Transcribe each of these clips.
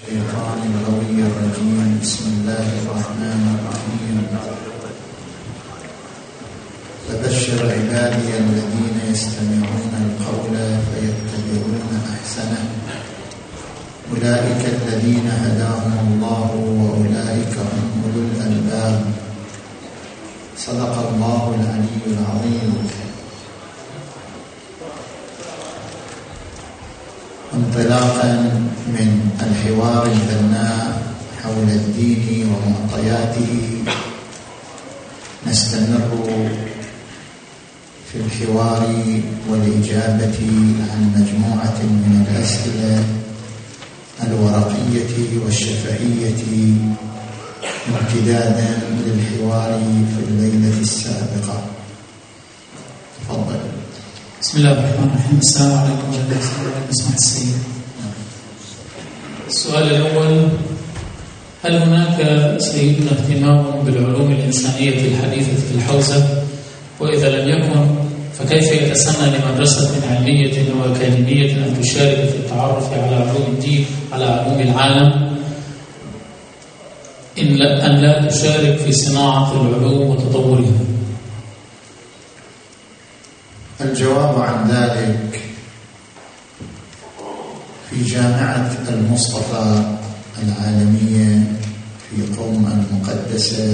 الشيطان الغوي الرجيم. بسم الله الرحمن الرحيم. فبشر عبادي الذين يستمعون القول فيتبعون أحسنه أولئك الذين هداهم الله وأولئك هم أولو الألباب. صدق الله العلي العظيم. انطلاقا من الحوار البناء حول الدين ومعطياته، نستمر في الحوار والإجابة عن مجموعة من الأسئلة الورقية والشفهية امتدادا للحوار في الليلة السابقة. تفضل. بسم الله الرحمن الرحيم. السلام عليكم ورحمة الله وبركاته. السيد، السؤال الأول: هل هناك سيدنا اهتمام بالعلوم الإنسانية الحديثة في الحوزة؟ وإذا لم يكن فكيف يتسنى لمدرسة علمية وأكاديمية أن تشارك في التعرف على علوم الدين على علوم العالم أن لا تشارك في صناعة العلوم وتطورها؟ الجواب عن ذلك: في جامعة المصطفى العالمية في قم المقدسة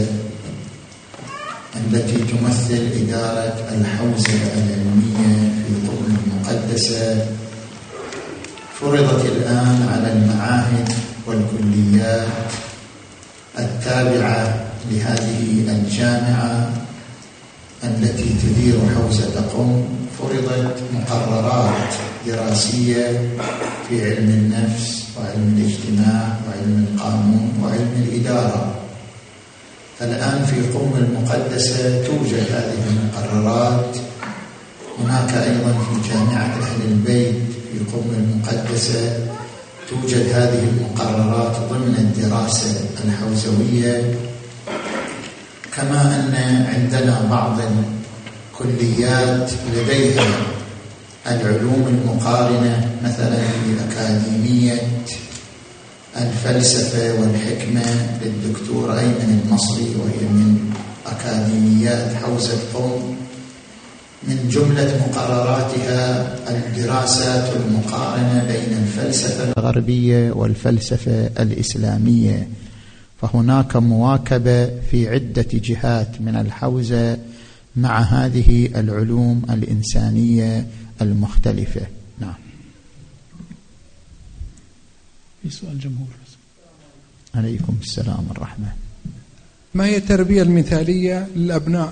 التي تمثل إدارة الحوزة العلمية في قم المقدسة، فرضت الآن على المعاهد والكليات التابعة لهذه الجامعة التي تدير حوزة قم، فرضت مقررات دراسية في علم النفس وعلم الاجتماع وعلم القانون وعلم الإدارة. الآن في قم المقدسة توجد هذه المقررات. هناك أيضا في جامعة أهل البيت في قم المقدسة توجد هذه المقررات ضمن الدراسة الحوزوية، كما أن عندنا بعض الكليات لديها العلوم المقارنة، مثلا في أكاديمية الفلسفة والحكمة للدكتور أيمن المصري، وهي من أكاديميات حوزة قم. من جملة مقرراتها الدراسات المقارنة بين الفلسفة الغربية والفلسفة الإسلامية، فهناك مواكبة في عدة جهات من الحوزة مع هذه العلوم الإنسانية المختلفة. نعم. في سؤال جمهور. عليكم السلام والرحمة. ما هي التربية المثالية للأبناء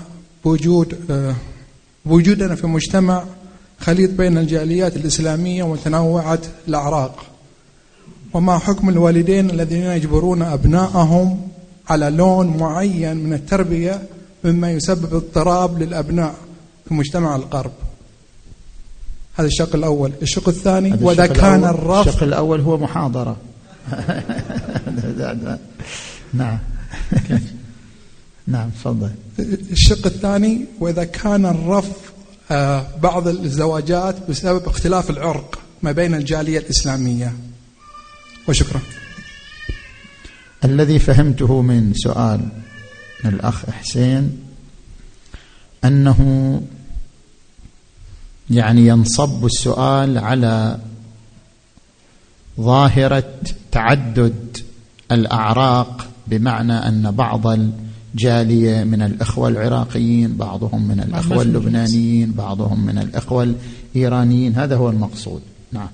بوجودنا في مجتمع خليط بين الجاليات الإسلامية ومتنوعة الأعراق؟ وما حكم الوالدين الذين يجبرون أبنائهم على لون معين من التربية مما يسبب اضطراب للأبناء في مجتمع الغرب؟ هذا الشق الأول. الشق الثاني: وإذا كان الرفض. الشق الأول هو محاضرة. نعم. نعم تفضل. الشق الثاني: وإذا كان الرفض بعض الزواجات بسبب اختلاف العرق ما بين الجالية الإسلامية. وشكرا. الذي فهمته من سؤال الأخ حسين أنه يعني ينصب السؤال على ظاهرة تعدد الأعراق، بمعنى أن بعض الجالية من الإخوة العراقيين، بعضهم من الإخوة اللبنانيين، بعضهم من الإخوة الإيرانيين. هذا هو المقصود. نعم.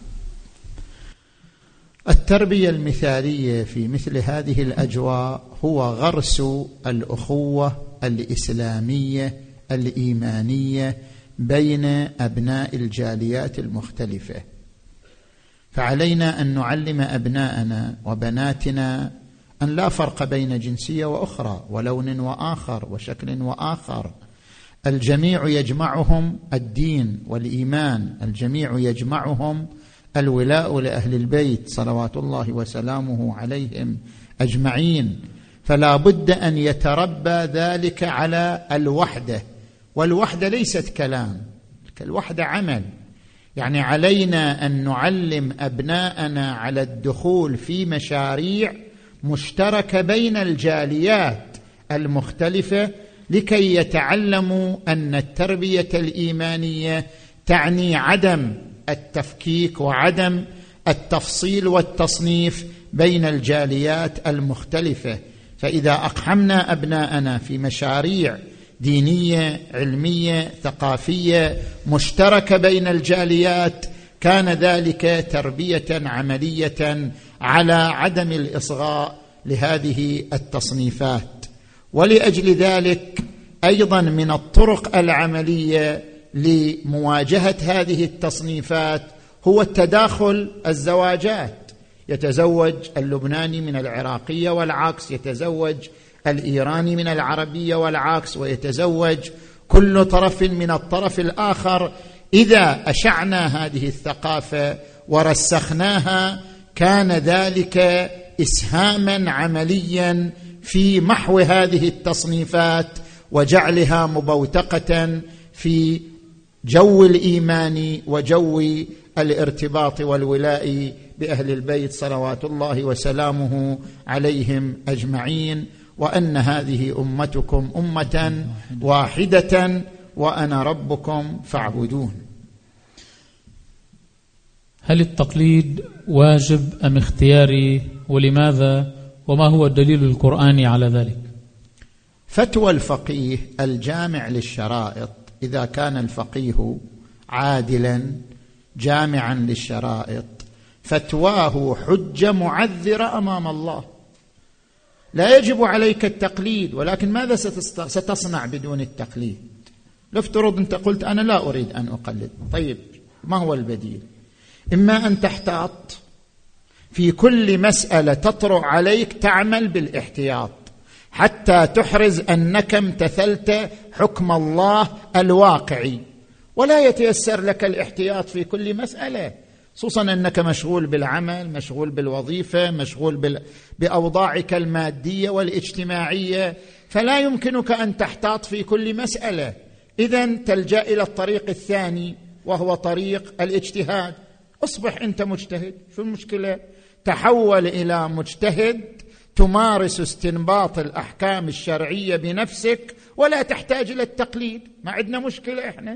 التربية المثالية في مثل هذه الأجواء هو غرس الأخوة الإسلامية الإيمانية بين أبناء الجاليات المختلفة. فعلينا أن نعلم أبناءنا وبناتنا أن لا فرق بين جنسية وأخرى ولون وآخر وشكل وآخر. الجميع يجمعهم الدين والإيمان، الجميع يجمعهم الولاء لأهل البيت صلوات الله وسلامه عليهم أجمعين. فلا بد أن يتربى ذلك على الوحدة، والوحدة ليست كلام، الوحدة عمل. يعني علينا أن نعلم أبناءنا على الدخول في مشاريع مشتركة بين الجاليات المختلفة لكي يتعلموا أن التربية الإيمانية تعني عدم التفكيك وعدم التفصيل والتصنيف بين الجاليات المختلفة. فإذا أقحمنا أبناءنا في مشاريع دينية علمية ثقافية مشتركة بين الجاليات كان ذلك تربية عملية على عدم الإصغاء لهذه التصنيفات. ولأجل ذلك أيضا من الطرق العملية لمواجهة هذه التصنيفات هو التداخل الزواجات. يتزوج اللبناني من العراقية والعكس، يتزوج الإيراني من العربية والعكس، ويتزوج كل طرف من الطرف الآخر. إذا أشعنا هذه الثقافة ورسخناها كان ذلك إسهاما عمليا في محو هذه التصنيفات وجعلها مبوتقة في جو الإيمان وجو الارتباط والولاء بأهل البيت صلوات الله وسلامه عليهم أجمعين، وأن هذه أمتكم أمة واحدة وأنا ربكم فاعبدون. هل التقليد واجب أم اختياري، ولماذا، وما هو الدليل القرآني على ذلك؟ فتوى الفقيه الجامع للشرائط، إذا كان الفقيه عادلا جامعا للشرائط فتواه حجة معذرة أمام الله. لا يجب عليك التقليد، ولكن ماذا ستصنع بدون التقليد؟ لفترض أنت قلت أنا لا أريد أن أقلد، طيب ما هو البديل؟ إما أن تحتاط في كل مسألة تطرأ عليك، تعمل بالاحتياط حتى تحرز أنك امتثلت حكم الله الواقعي، ولا يتيسر لك الاحتياط في كل مسألة، خصوصا أنك مشغول بالعمل، مشغول بالوظيفة، مشغول بأوضاعك المادية والاجتماعية، فلا يمكنك أن تحتاط في كل مسألة. إذن تلجأ إلى الطريق الثاني وهو طريق الاجتهاد. أصبح أنت مجتهد، شو المشكلة؟ تحول إلى مجتهد تمارس استنباط الأحكام الشرعية بنفسك ولا تحتاج إلى التقليد، ما عندنا مشكلة إحنا.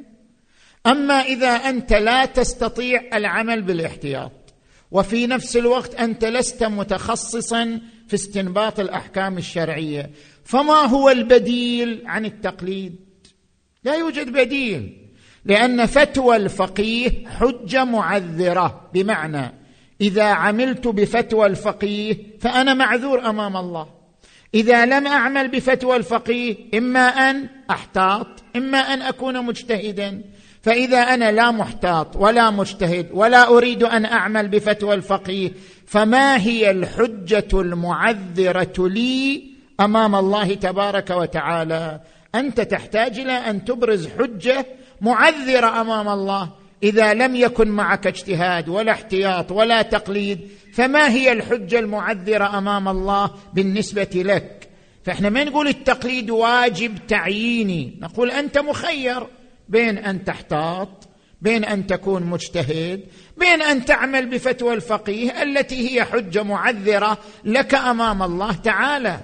أما إذا أنت لا تستطيع العمل بالاحتياط وفي نفس الوقت أنت لست متخصصا في استنباط الأحكام الشرعية، فما هو البديل عن التقليد؟ لا يوجد بديل، لأن فتوى الفقيه حجة معذرة، بمعنى إذا عملت بفتوى الفقيه فأنا معذور أمام الله. إذا لم أعمل بفتوى الفقيه إما أن أحتاط إما أن أكون مجتهدا. فإذا أنا لا محتاط ولا مجتهد ولا أريد أن أعمل بفتوى الفقيه، فما هي الحجة المعذرة لي أمام الله تبارك وتعالى؟ أنت تحتاج إلى أن تبرز حجة معذرة أمام الله. إذا لم يكن معك اجتهاد ولا احتياط ولا تقليد، فما هي الحجة المعذرة أمام الله بالنسبة لك؟ فإحنا ما نقول التقليد واجب تعييني، نقول أنت مخير بين أن تحتاط، بين أن تكون مجتهد، بين أن تعمل بفتوى الفقيه التي هي حجة معذرة لك أمام الله تعالى.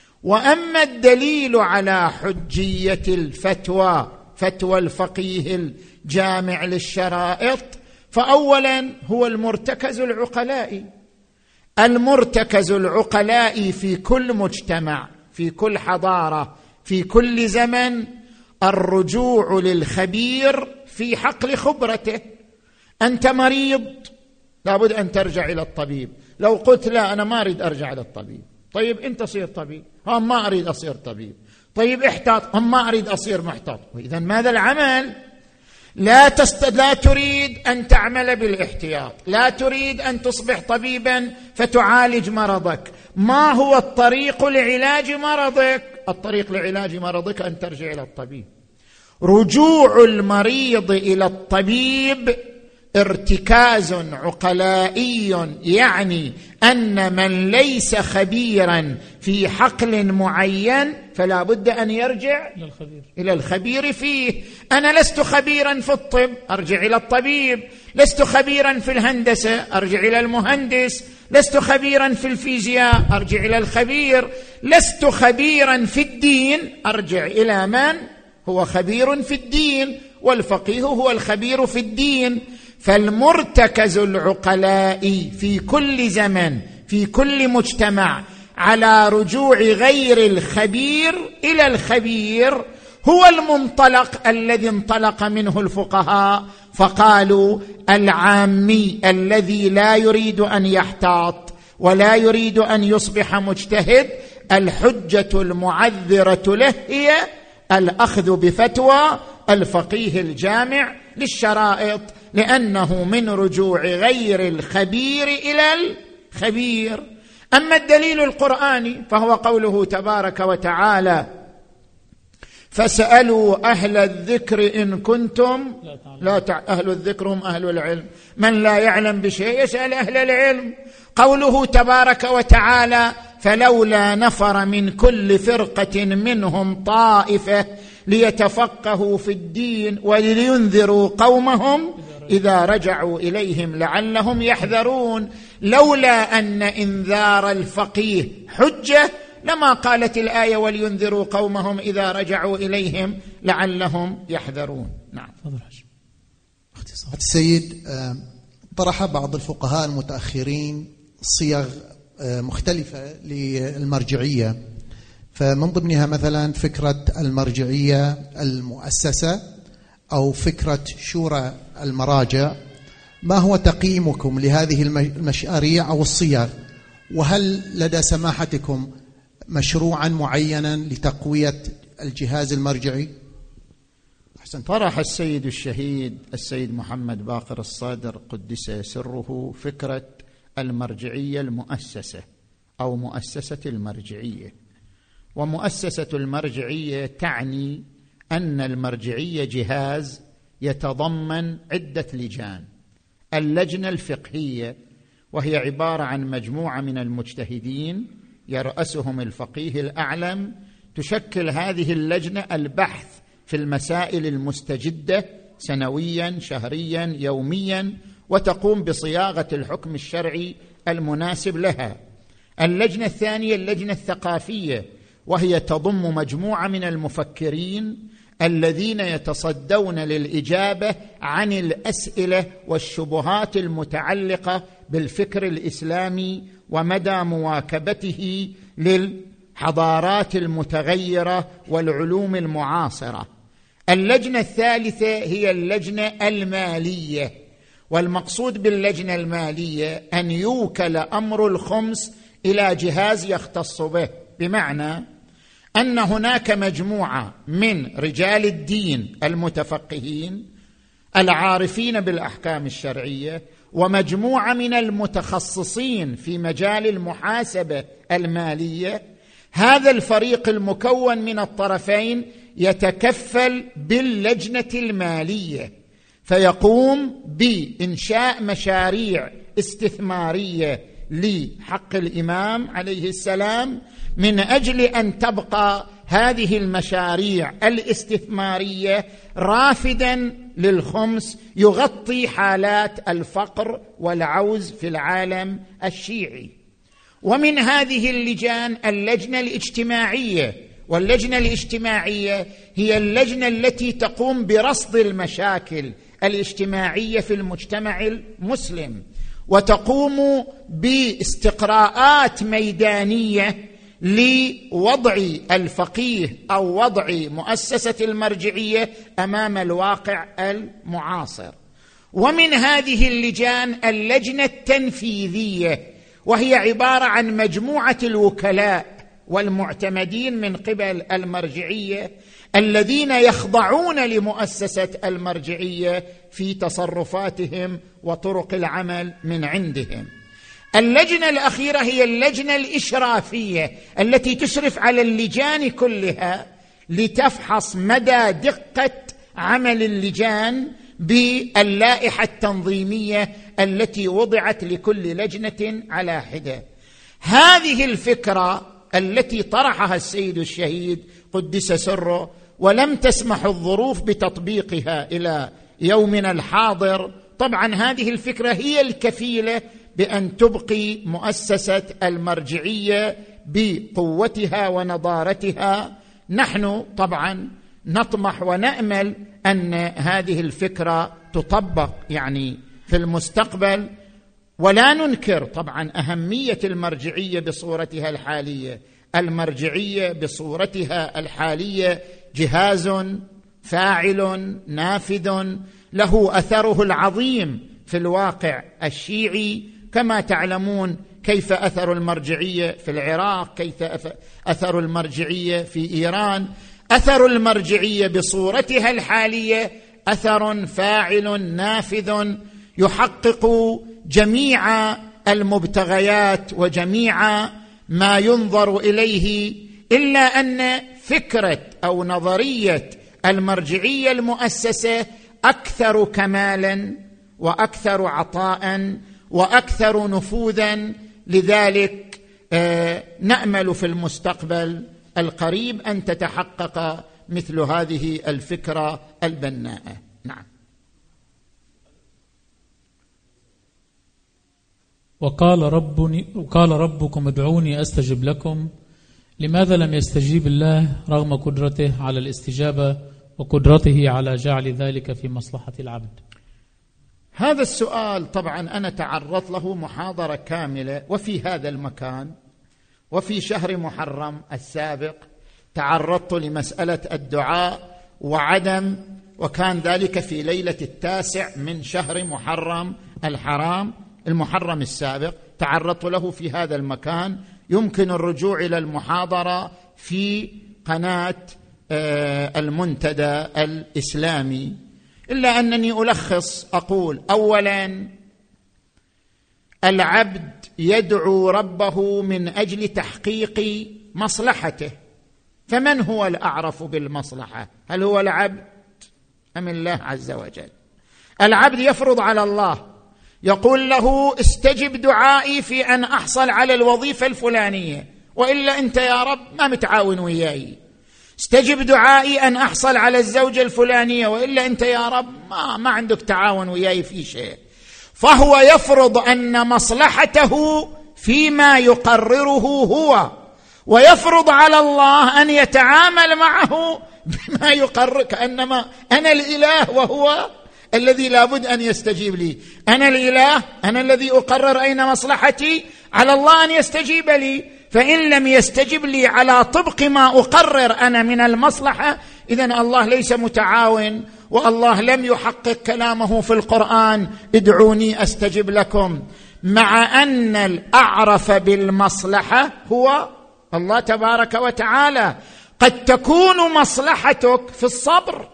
وأما الدليل على حجية الفتوى، فتوى الفقيه الجامع للشرائط، فأولا هو المرتكز العقلائي. المرتكز العقلائي في كل مجتمع، في كل حضارة، في كل زمن، الرجوع للخبير في حقل خبرته. أنت مريض لابد أن ترجع إلى الطبيب. لو قلت لا أنا ما أريد أرجع إلى الطبيب، طيب أنت صير طبيب. ما أريد أصير طبيب. طيب احتاط. ما أريد أصير محتاط. وإذن ماذا العمل؟ لا تريد أن تعمل بالاحتياط، لا تريد أن تصبح طبيبا فتعالج مرضك. ما هو الطريق لعلاج مرضك؟ الطريق لعلاج مرضك أن ترجع إلى الطبيب. رجوع المريض إلى الطبيب ارتكاز عقلائي، يعني أن من ليس خبيرا في حقل معين فلا بد أن يرجع إلى الخبير فيه. أنا لست خبيرا في الطب، أرجع إلى الطبيب. لست خبيرا في الهندسة، أرجع إلى المهندس. لست خبيرا في الفيزياء، أرجع إلى الخبير. لست خبيرا في الدين، أرجع إلى من هو خبير في الدين، والفقيه هو الخبير في الدين. فالمرتكز العقلاء في كل زمن في كل مجتمع على رجوع غير الخبير إلى الخبير هو المنطلق الذي انطلق منه الفقهاء، فقالوا العامي الذي لا يريد أن يحتاط ولا يريد أن يصبح مجتهد، الحجة المعذرة له هي الأخذ بفتوى الفقيه الجامع للشرائط، لأنه من رجوع غير الخبير إلى الخبير. أما الدليل القرآني فهو قوله تبارك وتعالى: فاسألوا أهل الذكر إن كنتم أهل الذكر هم أهل العلم. من لا يعلم بشيء يسأل أهل العلم. قوله تبارك وتعالى: فلولا نفر من كل فرقة منهم طائفة ليتفقهوا في الدين ولينذروا قومهم إذا رجعوا إليهم لعلهم يحذرون. لولا أن إنذار الفقيه حجة لما قالت الآية ولينذروا قومهم إذا رجعوا إليهم لعلهم يحذرون. نعم. السيد، طرح بعض الفقهاء المتأخرين صيغ مختلفة للمرجعية، فمن ضمنها مثلا فكرة المرجعية المؤسسة أو فكرة شورى المراجع. ما هو تقييمكم لهذه المشاريع أو الصيغ؟ وهل لدى سماحتكم مشروعا معينا لتقوية الجهاز المرجعي؟ أحسن. طرح السيد الشهيد السيد محمد باقر الصادر قدس سره فكرة المرجعية المؤسسة أو مؤسسة المرجعية. ومؤسسة المرجعية تعني أن المرجعية جهاز يتضمن عدة لجان. اللجنة الفقهية وهي عبارة عن مجموعة من المجتهدين يرأسهم الفقيه الأعلم، تشكل هذه اللجنة البحث في المسائل المستجدة سنويا شهريا يوميا، وتقوم بصياغة الحكم الشرعي المناسب لها. اللجنة الثانية اللجنة الثقافية، وهي تضم مجموعة من المفكرين الذين يتصدون للإجابة عن الأسئلة والشبهات المتعلقة بالفكر الإسلامي ومدى مواكبته للحضارات المتغيرة والعلوم المعاصرة. اللجنة الثالثة هي اللجنة المالية، والمقصود باللجنة المالية أن يوكل أمر الخمس إلى جهاز يختص به، بمعنى أن هناك مجموعة من رجال الدين المتفقهين العارفين بالأحكام الشرعية، ومجموعة من المتخصصين في مجال المحاسبة المالية. هذا الفريق المكون من الطرفين يتكفل باللجنة المالية، فيقوم بإنشاء مشاريع استثمارية لحق الإمام عليه السلام، من أجل أن تبقى هذه المشاريع الاستثمارية رافدا للخمس يغطي حالات الفقر والعوز في العالم الشيعي. ومن هذه اللجان اللجنة الاجتماعية، واللجنة الاجتماعية هي اللجنة التي تقوم برصد المشاكل الاجتماعية في المجتمع المسلم، وتقوم باستقراءات ميدانية لوضع الفقيه أو وضع مؤسسة المرجعية أمام الواقع المعاصر. ومن هذه اللجان اللجنة التنفيذية، وهي عبارة عن مجموعة الوكلاء والمعتمدين من قبل المرجعية الذين يخضعون لمؤسسة المرجعية في تصرفاتهم وطرق العمل من عندهم. اللجنة الأخيرة هي اللجنة الإشرافية التي تشرف على اللجان كلها لتفحص مدى دقة عمل اللجان باللائحة التنظيمية التي وضعت لكل لجنة على حدة. هذه الفكرة التي طرحها السيد الشهيد قدس سره ولم تسمح الظروف بتطبيقها إلى يومنا الحاضر، طبعا هذه الفكرة هي الكفيلة بأن تبقي مؤسسة المرجعية بقوتها ونضارتها. نحن طبعا نطمح ونأمل أن هذه الفكرة تطبق يعني في المستقبل، ولا ننكر طبعا أهمية المرجعية بصورتها الحالية. المرجعية بصورتها الحالية جهاز فاعل نافذ له أثره العظيم في الواقع الشيعي، كما تعلمون كيف أثر المرجعية في العراق، كيف أثر المرجعية في إيران. أثر المرجعية بصورتها الحالية أثر فاعل نافذ يحقق جميع المبتغيات وجميع ما ينظر إليه، إلا أن فكرة أو نظرية المرجعية المؤسسة أكثر كمالا وأكثر عطاء وأكثر نفوذا. لذلك نأمل في المستقبل القريب أن تتحقق مثل هذه الفكرة البناءة. نعم. وقال ربكم ادعوني أستجب لكم. لماذا لم يستجيب الله رغم قدرته على الاستجابة وقدرته على جعل ذلك في مصلحة العبد؟ هذا السؤال طبعا أنا تعرضت له محاضرة كاملة، وفي هذا المكان وفي شهر محرم السابق تعرضت لمسألة الدعاء وكان ذلك في ليلة 9 من شهر محرم الحرام، المحرم السابق، تعرضت له في هذا المكان. يمكن الرجوع إلى المحاضرة في قناة المنتدى الإسلامي، إلا أنني ألخص أقول: أولا، العبد يدعو ربه من أجل تحقيق مصلحته، فمن هو الأعرف بالمصلحة؟ هل هو العبد أم الله عز وجل؟ العبد يفرض على الله، يقول له: استجب دعائي في أن أحصل على الوظيفة الفلانية، وإلا أنت يا رب ما متعاون وياي. استجب دعائي أن أحصل على الزوجة الفلانية، وإلا أنت يا رب ما عندك تعاون وياي في شيء. فهو يفرض أن مصلحته فيما يقرره هو، ويفرض على الله أن يتعامل معه بما يقرر، كأنما أنا الإله وهو الذي لابد أن يستجيب لي. أنا الإله، أنا الذي أقرر أين مصلحتي، على الله أن يستجيب لي. فإن لم يستجب لي على طبق ما أقرر أنا من المصلحة، إذن الله ليس متعاون، والله لم يحقق كلامه في القرآن: ادعوني أستجب لكم، مع أن الأعرف بالمصلحة هو الله تبارك وتعالى. قد تكون مصلحتك في الصبر،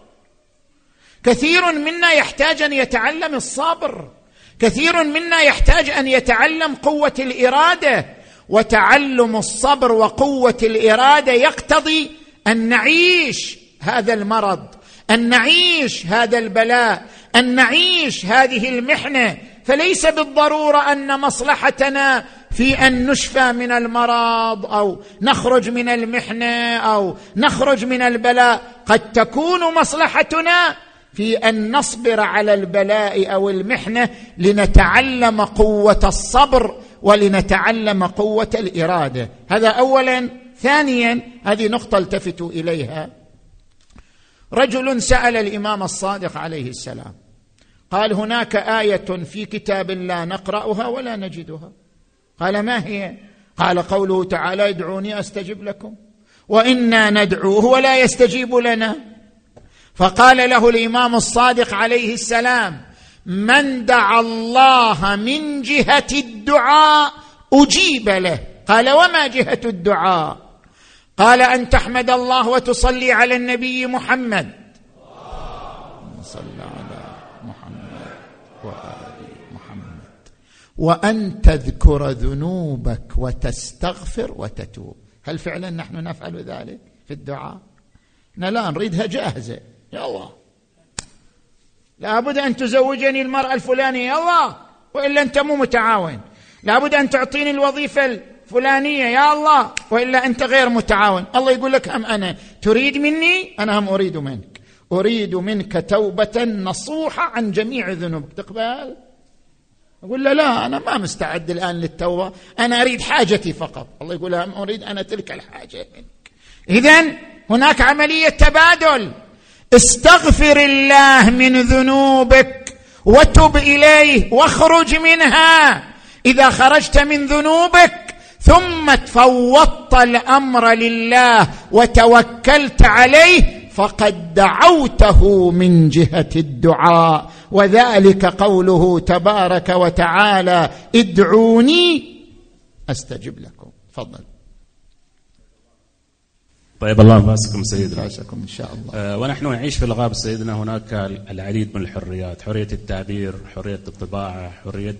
كثير منا يحتاج أن يتعلم الصبر، كثير منا يحتاج أن يتعلم قوة الإرادة، وتعلم الصبر وقوة الإرادة يقتضي أن نعيش هذا المرض، أن نعيش هذا البلاء، أن نعيش هذه المحنة. فليس بالضرورة أن مصلحتنا في أن نشفى من المرض أو نخرج من المحنة أو نخرج من البلاء. قد تكون مصلحتنا في أن نصبر على البلاء أو المحنة لنتعلم قوة الصبر ولنتعلم قوة الإرادة. هذا أولا. ثانيا، هذه نقطة التفتوا إليها: رجل سأل الإمام الصادق عليه السلام، قال: هناك آية في كتاب الله نقرأها ولا نجدها. قال: ما هي؟ قال: قوله تعالى: ادعوني أستجب لكم، وإنا ندعوه ولا يستجيب لنا. فقال له الإمام الصادق عليه السلام: من دعا الله من جهة الدعاء أجيب له. قال: وما جهة الدعاء؟ قال: أن تحمد الله وتصلي على النبي محمد، صلى على محمد وآل محمد، وأن تذكر ذنوبك وتستغفر وتتوب. هل فعلا نحن نفعل ذلك في الدعاء؟ لا نريدها جاهزة، يا الله لابد أن تزوجني المرأة الفلانية، يا الله، وإلا أنت مو متعاون. لابد أن تعطيني الوظيفة الفلانية، يا الله، وإلا أنت غير متعاون. الله يقول لك هم أنا تريد مني، أنا هم أريد منك، أريد منك توبة نصوحة عن جميع ذنوبك، تقبل؟ أقول له لا، أنا ما مستعد الآن للتوبة، أنا أريد حاجتي فقط. الله يقول هم أريد أنا تلك الحاجة منك. إذن هناك عملية تبادل. استغفر الله من ذنوبك وتب إليه واخرج منها. إذا خرجت من ذنوبك ثم فوضت الأمر لله وتوكلت عليه فقد دعوته من جهة الدعاء، وذلك قوله تبارك وتعالى: ادعوني أستجب لكم. تفضل. طيب، الله يبارككم سيدنا. يبارككم إن شاء الله. ونحن نعيش في الغاب سيدنا، هناك العديد من الحريات، حرية التعبير، حرية الطباعة، حرية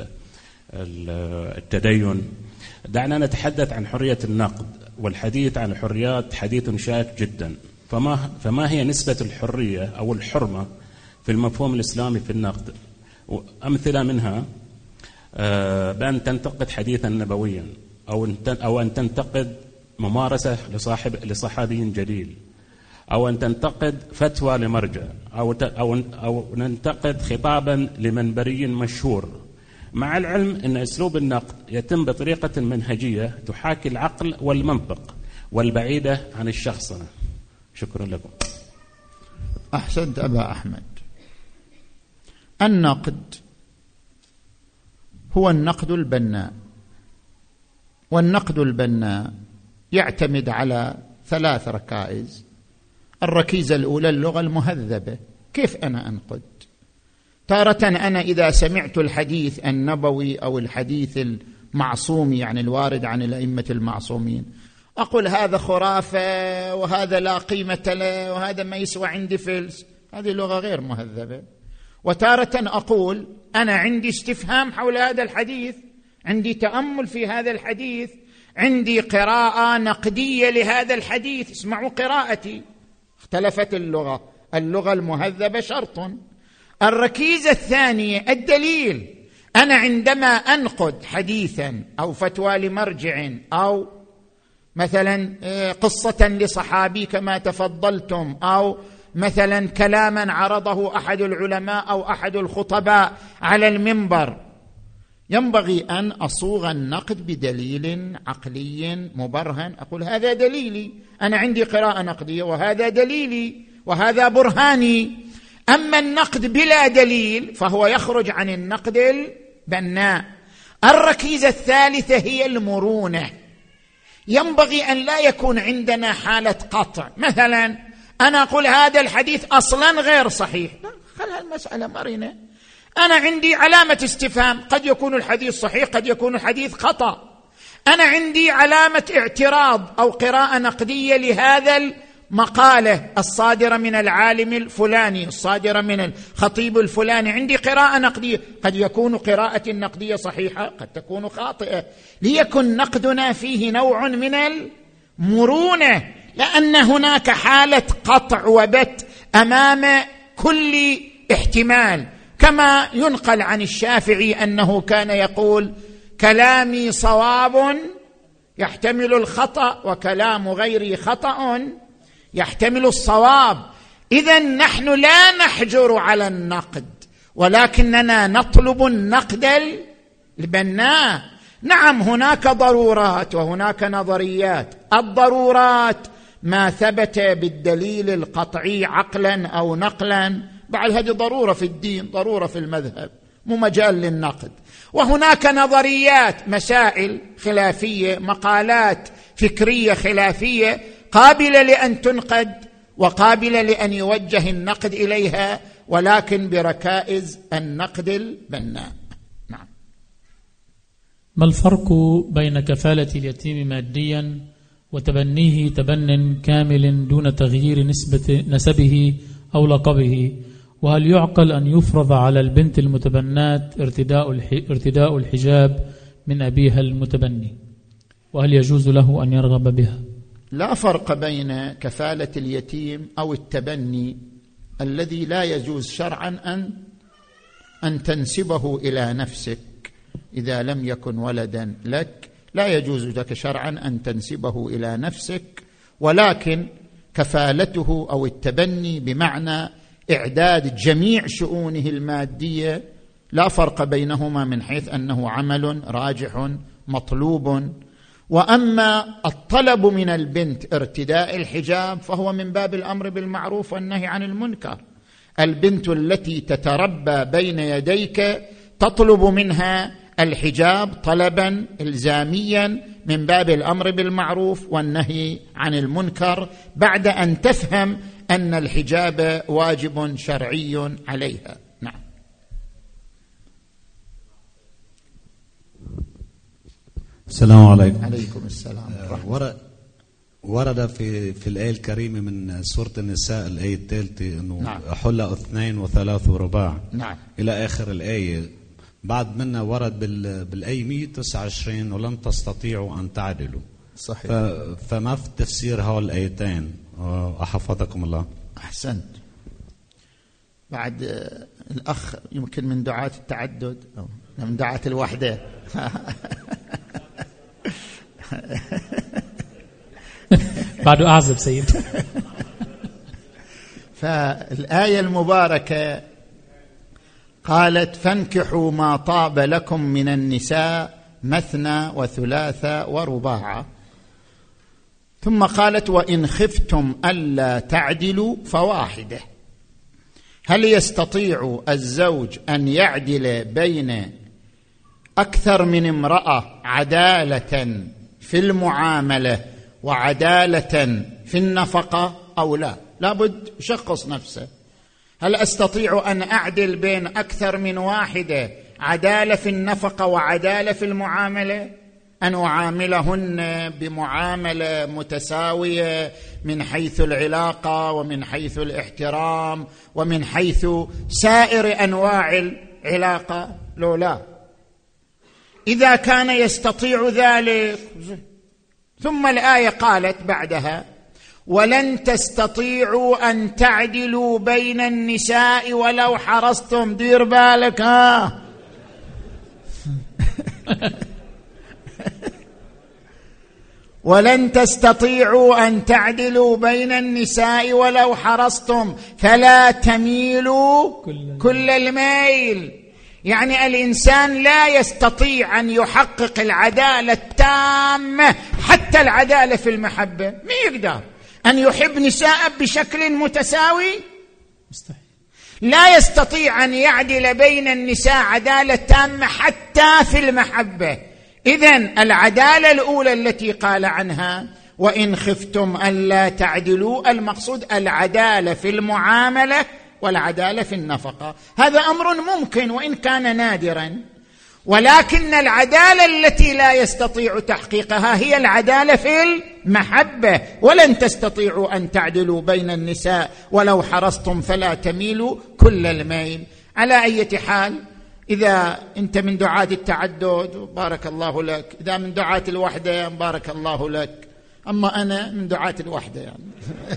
التدين. دعنا نتحدث عن حرية النقد، والحديث عن الحريات حديث شائك جدا. فما هي نسبة الحرية أو الحرمة في المفهوم الإسلامي في النقد؟ أمثلة منها بأن تنتقد حديثا نبويا، أو أن تنتقد ممارسة لصحابي جليل، أو أن تنتقد فتوى لمرجع، أو ننتقد خطابا لمنبري مشهور، مع العلم أن أسلوب النقد يتم بطريقة منهجية تحاكي العقل والمنطق والبعيدة عن الشخصنة. شكرا لكم. أحسنت أبا أحمد. النقد هو النقد البناء، والنقد البناء يعتمد على 3 ركائز. الركيزة الأولى اللغة المهذبة، كيف أنا أنقد؟ تارة أنا إذا سمعت الحديث النبوي أو الحديث المعصوم، يعني الوارد عن الأئمة المعصومين، أقول هذا خرافة، وهذا لا قيمة له، وهذا ما يسوى عندي فلس. هذه لغة غير مهذبة. وتارة أقول أنا عندي استفهام حول هذا الحديث، عندي تأمل في هذا الحديث، عندي قراءة نقدية لهذا الحديث، اسمعوا قراءتي. اختلفت اللغة المهذبة شرط. الركيزة الثانية الدليل. أنا عندما أنقد حديثا أو فتوى لمرجع أو مثلا قصة لصحابي كما تفضلتم، أو مثلا كلاما عرضه أحد العلماء أو أحد الخطباء على المنبر، ينبغي أن أصوغ النقد بدليل عقلي مبرهن. أقول هذا دليلي، أنا عندي قراءة نقدية، وهذا دليلي، وهذا برهاني. أما النقد بلا دليل فهو يخرج عن النقد البناء. الركيزة الثالثة هي المرونة. ينبغي أن لا يكون عندنا حالة قطع. مثلا أنا أقول هذا الحديث أصلا غير صحيح، لا، خلها المسألة مرنة. أنا عندي علامة استفهام، قد يكون الحديث صحيح، قد يكون الحديث خطأ. أنا عندي علامة اعتراض أو قراءة نقدية لهذا المقالة الصادرة من العالم الفلاني، الصادرة من الخطيب الفلاني، عندي قراءة نقدية. قد يكون قراءة النقدية صحيحة، قد تكون خاطئة. ليكن نقدنا فيه نوع من المرونة، لأن هناك حالة قطع وبت أمام كل احتمال. كما ينقل عن الشافعي أنه كان يقول: كلامي صواب يحتمل الخطأ، وكلام غيري خطأ يحتمل الصواب. إذن نحن لا نحجر على النقد، ولكننا نطلب النقد البناء. نعم، هناك ضرورات وهناك نظريات. الضرورات ما ثبت بالدليل القطعي عقلا أو نقلا، بعد هذه ضرورة في الدين، ضرورة في المذهب، مو مجال للنقد. وهناك نظريات، مسائل خلافية، مقالات فكرية خلافية، قابلة لأن تنقد وقابلة لأن يوجه النقد إليها، ولكن بركائز النقد البناء. نعم. ما الفرق بين كفالة اليتيم ماديا وتبنيه تبن كامل دون تغيير نسبه أو لقبه؟ وهل يعقل أن يفرض على البنت المتبنات ارتداء الحجاب من أبيها المتبني؟ وهل يجوز له أن يرغب بها؟ لا فرق بين كفالة اليتيم أو التبني الذي لا يجوز شرعا أن تنسبه إلى نفسك. إذا لم يكن ولدا لك لا يجوز لك شرعا أن تنسبه إلى نفسك، ولكن كفالته أو التبني بمعنى إعداد جميع شؤونه المادية لا فرق بينهما من حيث أنه عمل راجح مطلوب. وأما الطلب من البنت ارتداء الحجاب فهو من باب الأمر بالمعروف والنهي عن المنكر. البنت التي تتربى بين يديك تطلب منها الحجاب طلبا إلزاميا من باب الأمر بالمعروف والنهي عن المنكر، بعد أن تفهم أن الحجاب واجب شرعي عليها. نعم. السلام عليكم. عليكم السلام. ورد في الآية الكريمة من سورة النساء الآية الثالثة أنه نعم. حل 2 و3 ورباع نعم. إلى آخر الآية. بعد منها ورد بالآية 129 ولن تستطيعوا أن تعدلوا. صحيح. فما في تفسير هؤلاء الآيتين؟ أحفظكم الله. أحسنت. بعد الأخ يمكن من دعاة التعدد أو من دعاة الوحدة. بعد أعزب سيد. فالآية المباركة قالت فانكحوا ما طاب لكم من النساء مثنى وثلاث ورباع، ثم قالت وإن خفتم ألا تعدلوا فواحدة. هل يستطيع الزوج أن يعدل بين أكثر من امرأة عدالة في المعاملة وعدالة في النفقة أو لا؟ لابد يشخص نفسه. هل أستطيع أن أعدل بين أكثر من واحدة عدالة في النفقة وعدالة في المعاملة؟ أن أعاملهن بمعاملة متساوية من حيث العلاقة ومن حيث الاحترام ومن حيث سائر أنواع العلاقة؟ لو لا. إذا كان يستطيع ذلك. ثم الآية قالت بعدها ولن تستطيعوا أن تعدلوا بين النساء ولو حرصتم. دير بالك ولن تستطيعوا أن تعدلوا بين النساء ولو حرصتم فلا تميلوا كل الميل. يعني الإنسان لا يستطيع أن يحقق العدالة التامة، حتى العدالة في المحبة ما يقدر أن يحب نساء بشكل متساوي، مستحيل. لا يستطيع أن يعدل بين النساء عدالة تامة حتى في المحبة. إذن العدالة الأولى التي قال عنها وإن خفتم ألا تعدلوا، المقصود العدالة في المعاملة والعدالة في النفقة. هذا أمر ممكن وإن كان نادرا، ولكن العدالة التي لا يستطيع تحقيقها هي العدالة في المحبة. ولن تستطيعوا أن تعدلوا بين النساء ولو حرصتم فلا تميلوا كل الميل. على أي حال، إذا أنت من دعاة التعدد بارك الله لك، إذا من دعاة الوحدة بارك الله لك، أما أنا من دعاة الوحدة يعني.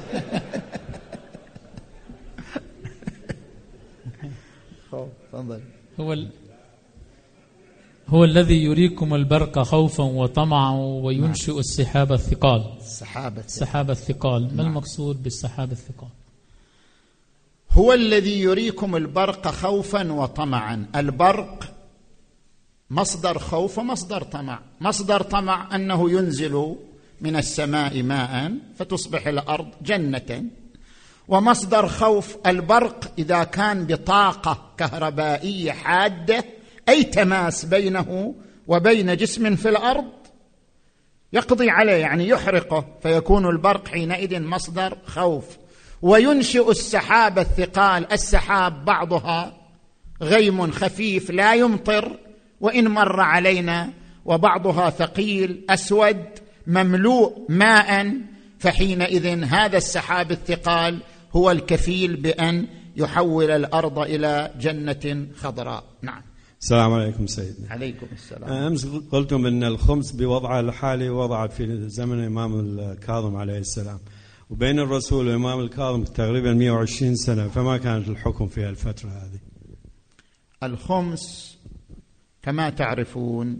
هو الذي يريكم البرق خوفا وطمعا وينشئ السحاب الثقال. السحاب الثقال، ما المقصود بالسحاب الثقال؟ هو الذي يريكم البرق خوفا وطمعا. البرق مصدر خوف ومصدر طمع. مصدر طمع أنه ينزل من السماء ماء فتصبح الأرض جنة، ومصدر خوف البرق إذا كان بطاقة كهربائية حادة، أي تماس بينه وبين جسم في الأرض يقضي عليه، يعني يحرقه، فيكون البرق حينئذ مصدر خوف. وينشئ السحاب الثقال. السحاب بعضها غيم خفيف لا يمطر وإن مر علينا، وبعضها ثقيل أسود مملوء ماء، فحينئذ هذا السحاب الثقال هو الكفيل بأن يحول الأرض إلى جنة خضراء. نعم. السلام عليكم سيدنا. عليكم السلام. أمس قلتم أن الخمس بوضعه الحالي وضع في زمن الإمام الكاظم عليه السلام، وبين الرسول والإمام الكاظم تقريبا 120 سنة، فما كانت الحكم في الفترة هذه؟ الخمس كما تعرفون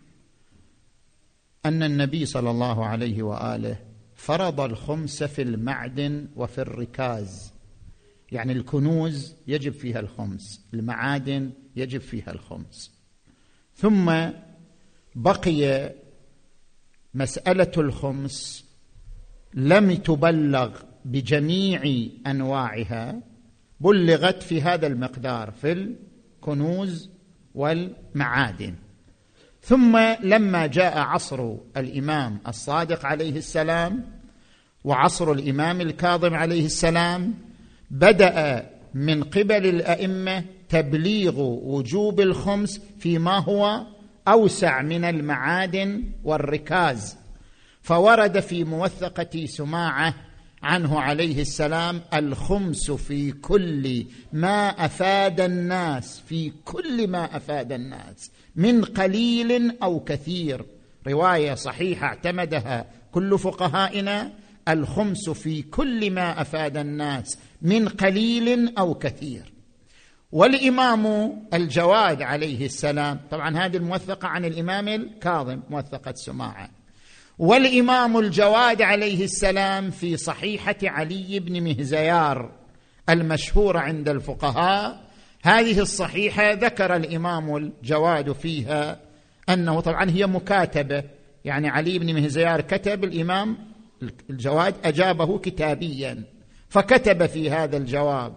أن النبي صلى الله عليه وآله فرض الخمس في المعدن وفي الركاز، يعني الكنوز يجب فيها الخمس، المعادن يجب فيها الخمس. ثم بقي مسألة الخمس لم تبلغ بجميع أنواعها، بلغت في هذا المقدار في الكنوز والمعادن. ثم لما جاء عصر الإمام الصادق عليه السلام وعصر الإمام الكاظم عليه السلام، بدأ من قبل الأئمة تبليغ وجوب الخمس فيما هو أوسع من المعادن والركاز، فورد في موثقة سماعة عنه عليه السلام: الخمس في كل ما أفاد الناس، في كل ما أفاد الناس من قليل أو كثير. رواية صحيحة اعتمدها كل فقهائنا: الخمس في كل ما أفاد الناس من قليل أو كثير. والإمام الجواد عليه السلام، طبعا هذه الموثقة عن الإمام الكاظم موثقة سماعة، والإمام الجواد عليه السلام في صحيحة علي بن مهزيار المشهورة عند الفقهاء، هذه الصحيحة ذكر الإمام الجواد فيها أنه، طبعا هي مكاتبة، يعني علي بن مهزيار كتب، الإمام الجواد أجابه كتابيا، فكتب في هذا الجواب: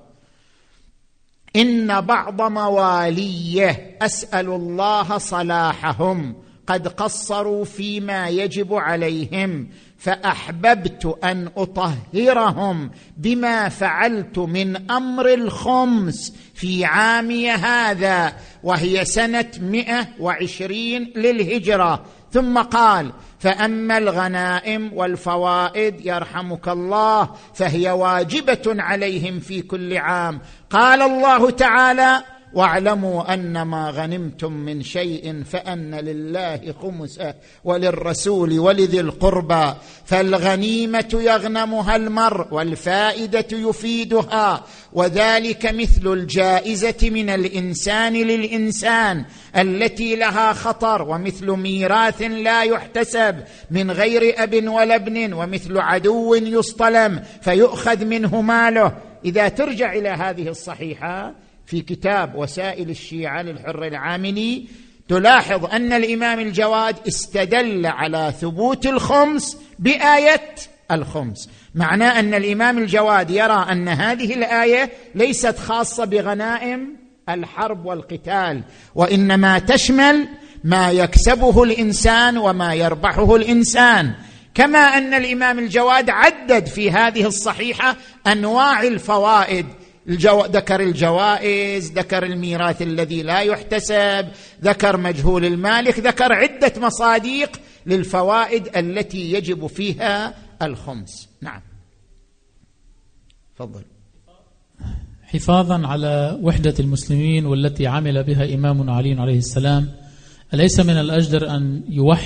إن بعض مواليه أسأل الله صلاحهم قد قصروا فيما يجب عليهم، فأحببت أن أطهرهم بما فعلت من أمر الخمس في عامي هذا، وهي سنة 120 للهجرة. ثم قال: فأما الغنائم والفوائد يرحمك الله فهي واجبة عليهم في كل عام. قال الله تعالى: واعلموا أن ما غنمتم من شيء فأن لله خمسه وللرسول ولذي القربى، فالغنيمة يغنمها المرء والفائدة يفيدها، وذلك مثل الجائزة من الإنسان للإنسان التي لها خطر، ومثل ميراث لا يحتسب من غير أب ولا ابن، ومثل عدو يصطلم فيؤخذ منه ماله. إذا ترجع إلى هذه الصحيحة في كتاب وسائل الشيعة للحر العاملي، تلاحظ أن الإمام الجواد استدل على ثبوت الخمس بآية الخمس، معناه أن الإمام الجواد يرى أن هذه الآية ليست خاصة بغنائم الحرب والقتال، وإنما تشمل ما يكسبه الإنسان وما يربحه الإنسان. كما أن الإمام الجواد عدد في هذه الصحيحة أنواع الفوائد، ذكر الجوائز، ذكر الميراث الذي لا يحتسب، ذكر مجهول المالك، ذكر عدة مصاديق للفوائد التي يجب فيها الخمس. نعم، تفضل. حفاظا على وحدة المسلمين والتي عمل بها إمامنا علي عليه السلام، أليس من الأجدر أن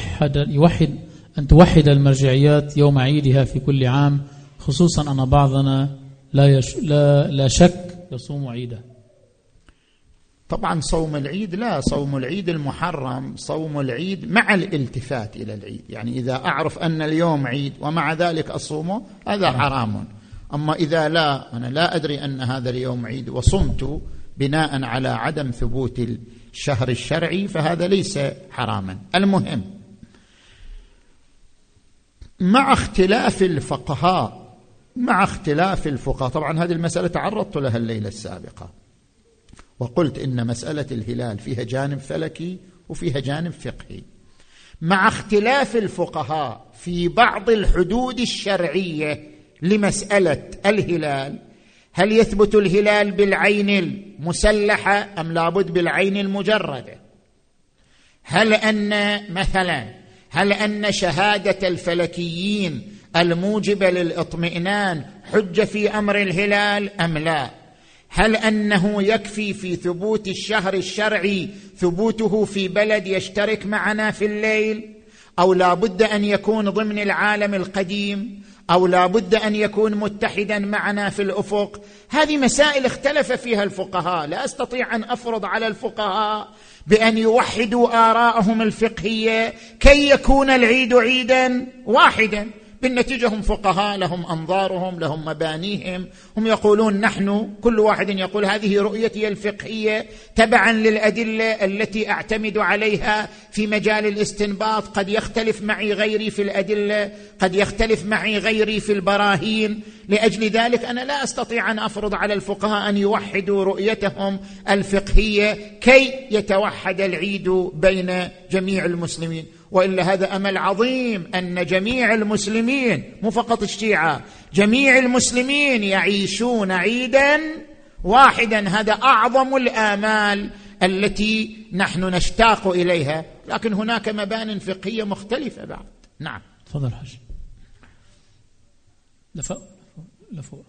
توحد المرجعيات يوم عيدها في كل عام، خصوصا أن بعضنا لا شك يصوم عيده؟ طبعا صوم العيد لا، صوم العيد المحرم صوم العيد مع الالتفات إلى العيد، يعني إذا أعرف أن اليوم عيد ومع ذلك أصومه هذا حرام. أما إذا لا، أنا لا أدري أن هذا اليوم عيد وصمت بناء على عدم ثبوت الشهر الشرعي، فهذا ليس حراما. المهم، مع اختلاف الفقهاء طبعا هذه المسألة تعرضت لها الليلة السابقة، وقلت إن مسألة الهلال فيها جانب فلكي وفيها جانب فقهي. مع اختلاف الفقهاء في بعض الحدود الشرعية لمسألة الهلال، هل يثبت الهلال بالعين المسلحة أم لابد بالعين المجردة؟ هل أن شهادة الفلكيين الموجبة للإطمئنان حجة في أمر الهلال أم لا؟ هل أنه يكفي في ثبوت الشهر الشرعي ثبوته في بلد يشترك معنا في الليل، أو لا بد أن يكون ضمن العالم القديم، أو لا بد أن يكون متحدا معنا في الأفق. هذه مسائل اختلف فيها الفقهاء، لا أستطيع أن أفرض على الفقهاء بأن يوحدوا آراءهم الفقهية كي يكون العيد عيدا واحدا. بالنتيجة هم فقهاء، لهم أنظارهم، لهم مبانيهم، هم يقولون نحن كل واحد يقول هذه رؤيتي الفقهية تبعا للأدلة التي أعتمد عليها في مجال الاستنباط، قد يختلف معي غيري في الأدلة، قد يختلف معي غيري في البراهين. لأجل ذلك أنا لا أستطيع أن أفرض على الفقهاء أن يوحدوا رؤيتهم الفقهية كي يتوحد العيد بين جميع المسلمين، وإلا هذا أمل عظيم أن جميع المسلمين، مو فقط الشيعة، جميع المسلمين يعيشون عيدا واحدا. هذا أعظم الآمال التي نحن نشتاق إليها، لكن هناك مبان فقهية مختلفة بعد. نعم تفضل حاج. لفوق.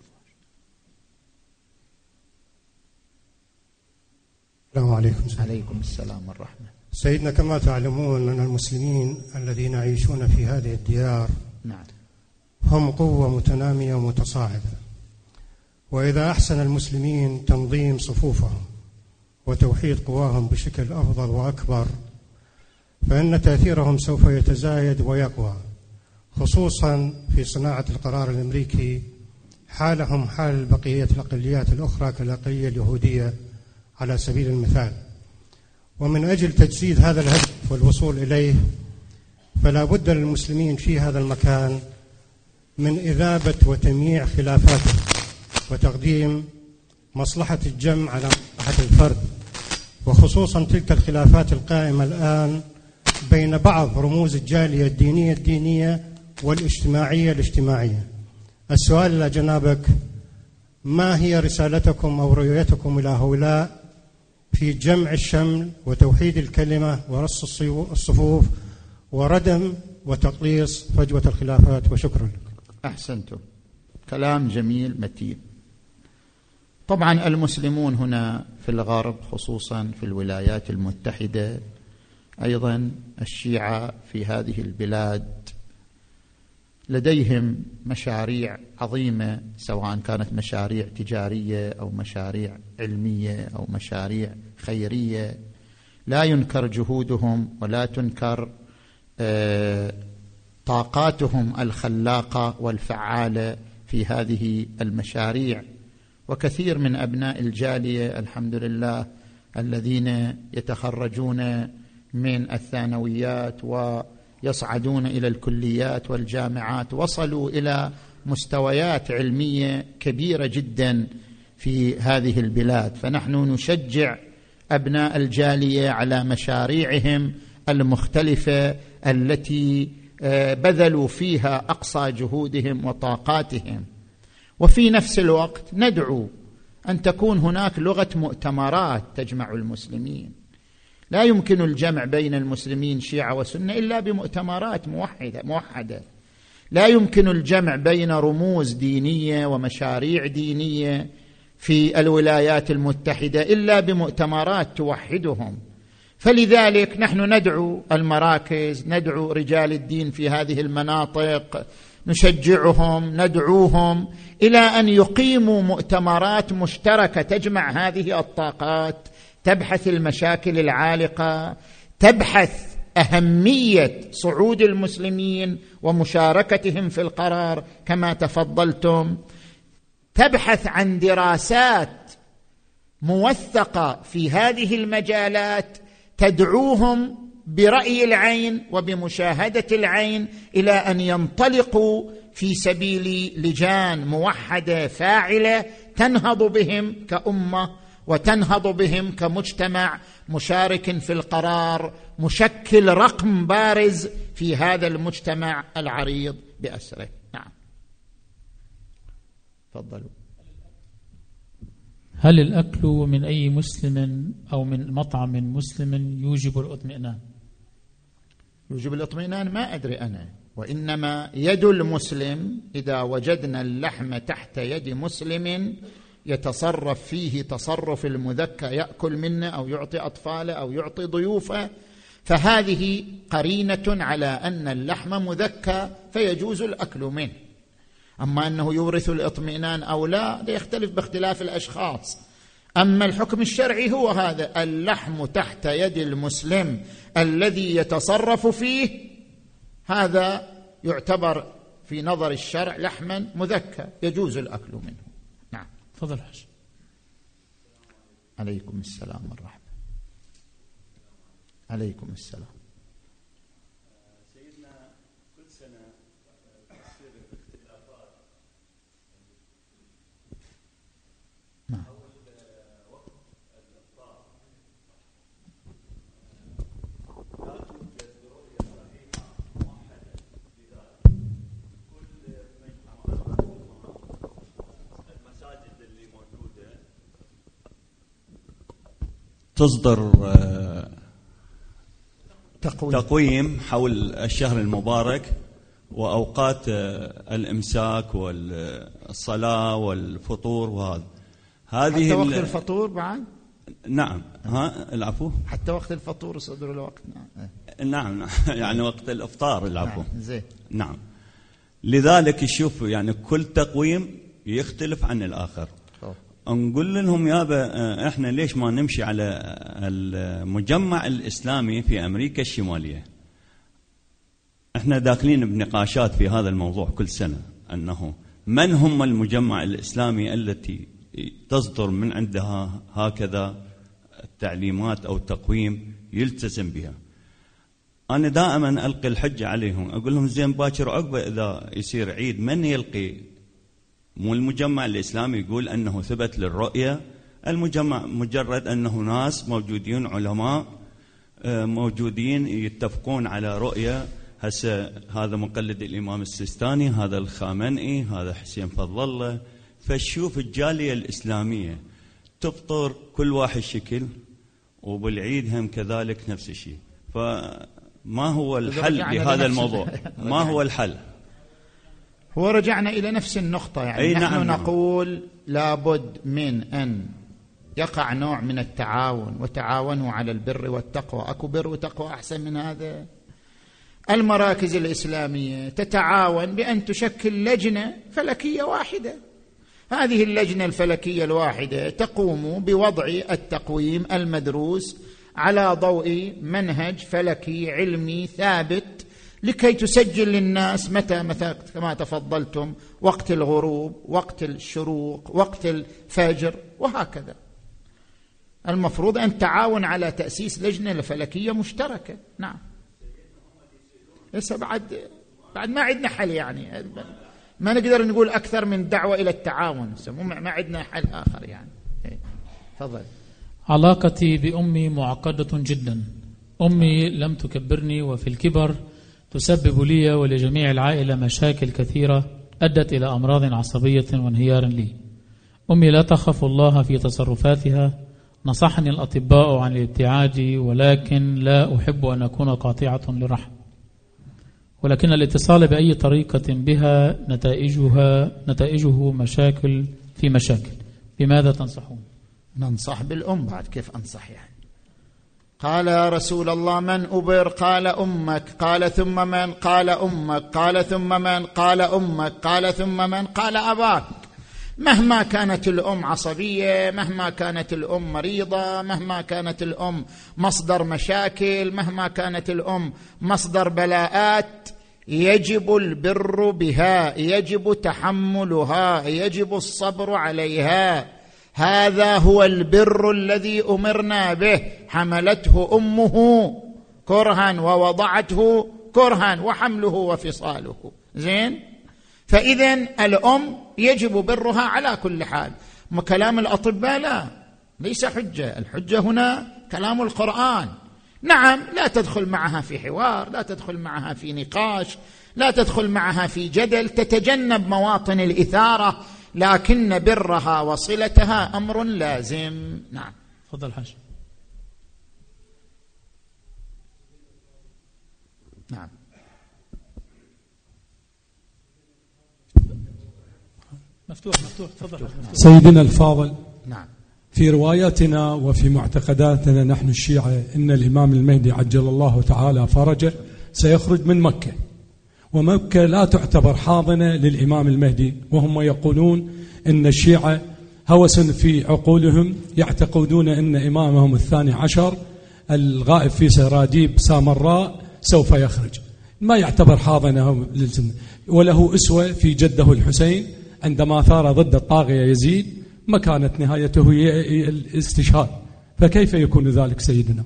السلام عليكم. عليكم السلام والرحمة. سيدنا، كما تعلمون أن المسلمين الذين يعيشون في هذه الديار هم قوة متنامية ومتصاعدة، وإذا أحسن المسلمين تنظيم صفوفهم وتوحيد قواهم بشكل أفضل وأكبر فإن تأثيرهم سوف يتزايد ويقوى، خصوصا في صناعة القرار الأمريكي حالهم حال بقية الأقليات الأخرى كالأقلية اليهودية على سبيل المثال. ومن أجل تجسيد هذا الهدف والوصول إليه فلا بد للمسلمين في هذا المكان من إذابة وتمييع خلافاتهم وتقديم مصلحة الجمع على مصلحة الفرد، وخصوصا تلك الخلافات القائمة الآن بين بعض رموز الجالية الدينية والاجتماعية. السؤال إلى جنابك: ما هي رسالتكم أو رؤيتكم إلى هؤلاء في جمع الشمل وتوحيد الكلمة ورص الصفوف وردم وتقليص فجوة الخلافات؟ وشكرا لك. أحسنتم، كلام جميل متين. طبعا المسلمون هنا في الغرب، خصوصا في الولايات المتحدة، أيضا الشيعة في هذه البلاد، لديهم مشاريع عظيمة، سواء كانت مشاريع تجارية أو مشاريع علمية أو مشاريع خيرية. لا ينكر جهودهم ولا تنكر طاقاتهم الخلاقة والفعالة في هذه المشاريع. وكثير من أبناء الجالية الحمد لله الذين يتخرجون من الثانويات ويصعدون إلى الكليات والجامعات وصلوا إلى مستويات علمية كبيرة جدا في هذه البلاد. فنحن نشجع أبناء الجالية على مشاريعهم المختلفة التي بذلوا فيها أقصى جهودهم وطاقاتهم. وفي نفس الوقت ندعو أن تكون هناك لغة مؤتمرات تجمع المسلمين. لا يمكن الجمع بين المسلمين شيعة وسنة إلا بمؤتمرات موحدة. لا يمكن الجمع بين رموز دينية ومشاريع دينية في الولايات المتحدة إلا بمؤتمرات توحدهم. فلذلك نحن ندعو المراكز، ندعو رجال الدين في هذه المناطق، نشجعهم، ندعوهم إلى أن يقيموا مؤتمرات مشتركة تجمع هذه الطاقات، تبحث المشاكل العالقة، تبحث أهمية صعود المسلمين ومشاركتهم في القرار كما تفضلتم، تبحث عن دراسات موثقة في هذه المجالات تدعوهم برأي العين وبمشاهدة العين إلى أن ينطلقوا في سبيل لجان موحدة فاعلة تنهض بهم كأمة وتنهض بهم كمجتمع مشارك في القرار، مشكل رقم بارز في هذا المجتمع العريض بأسره. نعم تفضلوا. هل الأكل من أي مسلم أو من مطعم مسلم يوجب الاطمئنان؟ يوجب الاطمئنان ما أدري أنا، وإنما يد المسلم إذا وجدنا اللحم تحت يد مسلم يتصرف فيه تصرف المذكى، يأكل منه أو يعطي أطفاله أو يعطي ضيوفه، فهذه قرينة على أن اللحم مذكى فيجوز الأكل منه. أما أنه يورث الإطمئنان أو لا ده يختلف باختلاف الأشخاص. أما الحكم الشرعي هو هذا: اللحم تحت يد المسلم الذي يتصرف فيه هذا يعتبر في نظر الشرع لحما مذكى يجوز الأكل منه. نعم. تفضل حاج. عليكم السلام والرحمة. عليكم السلام. سيدنا كل سنة تصير اختلافات. نعم. وقت الإفطار لا توجد رؤية صحيحة موحدة لذلك. كل المساجد اللي موجودة تصدر تقويم حول الشهر المبارك وأوقات الإمساك والصلاة والفطور، وهذا حتى وقت الفطور بعد. نعم. العفو. حتى وقت الفطور صدر الوقت. نعم. يعني وقت الإفطار. العفو. زين. نعم. لذلك يشوف يعني كل تقويم يختلف عن الآخر. نقول لهم يابا احنا ليش ما نمشي على المجمع الإسلامي في أمريكا الشمالية؟ احنا داخلين بنقاشات في هذا الموضوع كل سنة، أنه من هم المجمع الإسلامي التي تصدر من عندها هكذا التعليمات أو تقويم يلتزم بها. أنا دائما ألقي الحجة عليهم، أقول لهم زين باكر عقبة إذا يصير عيد من يلقي؟ مو المجمع الإسلامي يقول أنه ثبت للرؤية، المجمع مجرد أنه ناس موجودين علماء موجودين يتفقون على رؤية. هسه هذا مقلد الإمام السيستاني، هذا الخامنئي، هذا حسين فضل الله. فشوف الجالية الإسلامية تفطر كل واحد شكل، وبالعيد هم كذلك نفس الشيء. فما هو الحل بهذا الموضوع؟ ما هو الحل؟ هو رجعنا إلى نفس النقطة، يعني نحن نقول لابد من أن يقع نوع من التعاون، وتعاونوا على البر والتقوى. أكو بر وتقوى أحسن من هذا؟ المراكز الإسلامية تتعاون بأن تشكل لجنة فلكية واحدة. هذه اللجنة الفلكية الواحدة تقوم بوضع التقويم المدروس على ضوء منهج فلكي علمي ثابت، لكي تسجل للناس متى كما تفضلتم وقت الغروب، وقت الشروق، وقت الفجر، وهكذا. المفروض أن تعاون على تأسيس لجنة فلكية مشتركة. نعم. لسه بعد ما عندنا حل، يعني ما نقدر نقول أكثر من دعوة إلى التعاون، ما عندنا حل آخر يعني. تفضل. علاقتي بأمي معقدة جدا. أمي لم تكبرني، وفي الكبر تسبب لي ولجميع العائلة مشاكل كثيرة أدت إلى أمراض عصبية وانهيار لي. أمي لا تخاف الله في تصرفاتها. نصحني الأطباء عن الابتعاد، ولكن لا أحب أن أكون قاطعة للرحم، ولكن الاتصال بأي طريقة بها نتائجه مشاكل في مشاكل. بماذا تنصحون؟ ننصح بالأم. بعد كيف أنصح يعني؟ قال يا رسول الله: من أبر؟ قال أمك. قال ثم من؟ قال أمك. قال ثم من؟ قال أمك. قال ثم من؟ قال أباك. مهما كانت الأم عصبية، مهما كانت الأم مريضة، مهما كانت الأم مصدر مشاكل، مهما كانت الأم مصدر بلاءات، يجب البر بها، يجب تحملها، يجب الصبر عليها. هذا هو البر الذي أمرنا به. حملته أمه كرها ووضعته كرها، وحمله وفصاله. زين. فإذن الأم يجب برها على كل حال. كلام الأطباء ليس حجة. الحجة هنا كلام القرآن. نعم، لا تدخل معها في حوار، لا تدخل معها في نقاش، لا تدخل معها في جدل، تتجنب مواطن الإثارة، لكن برها وصلتها أمر لازم. نعم. تفضل حاج. نعم. مفتوح. تفضل. سيدنا الفاضل. نعم. في رواياتنا وفي معتقداتنا نحن الشيعة إن الإمام المهدي عجل الله تعالى فرجه سيخرج من مكة، ومكة لا تعتبر حاضنة للإمام المهدي، وهم يقولون أن الشيعة هوس في عقولهم يعتقدون أن إمامهم الثاني عشر الغائب في سراديب سامراء سوف يخرج، ما يعتبر حاضنة للسنة، وله أسوة في جده الحسين عندما ثار ضد الطاغية يزيد ما كانت نهايته هي الاستشهاد، فكيف يكون ذلك سيدنا؟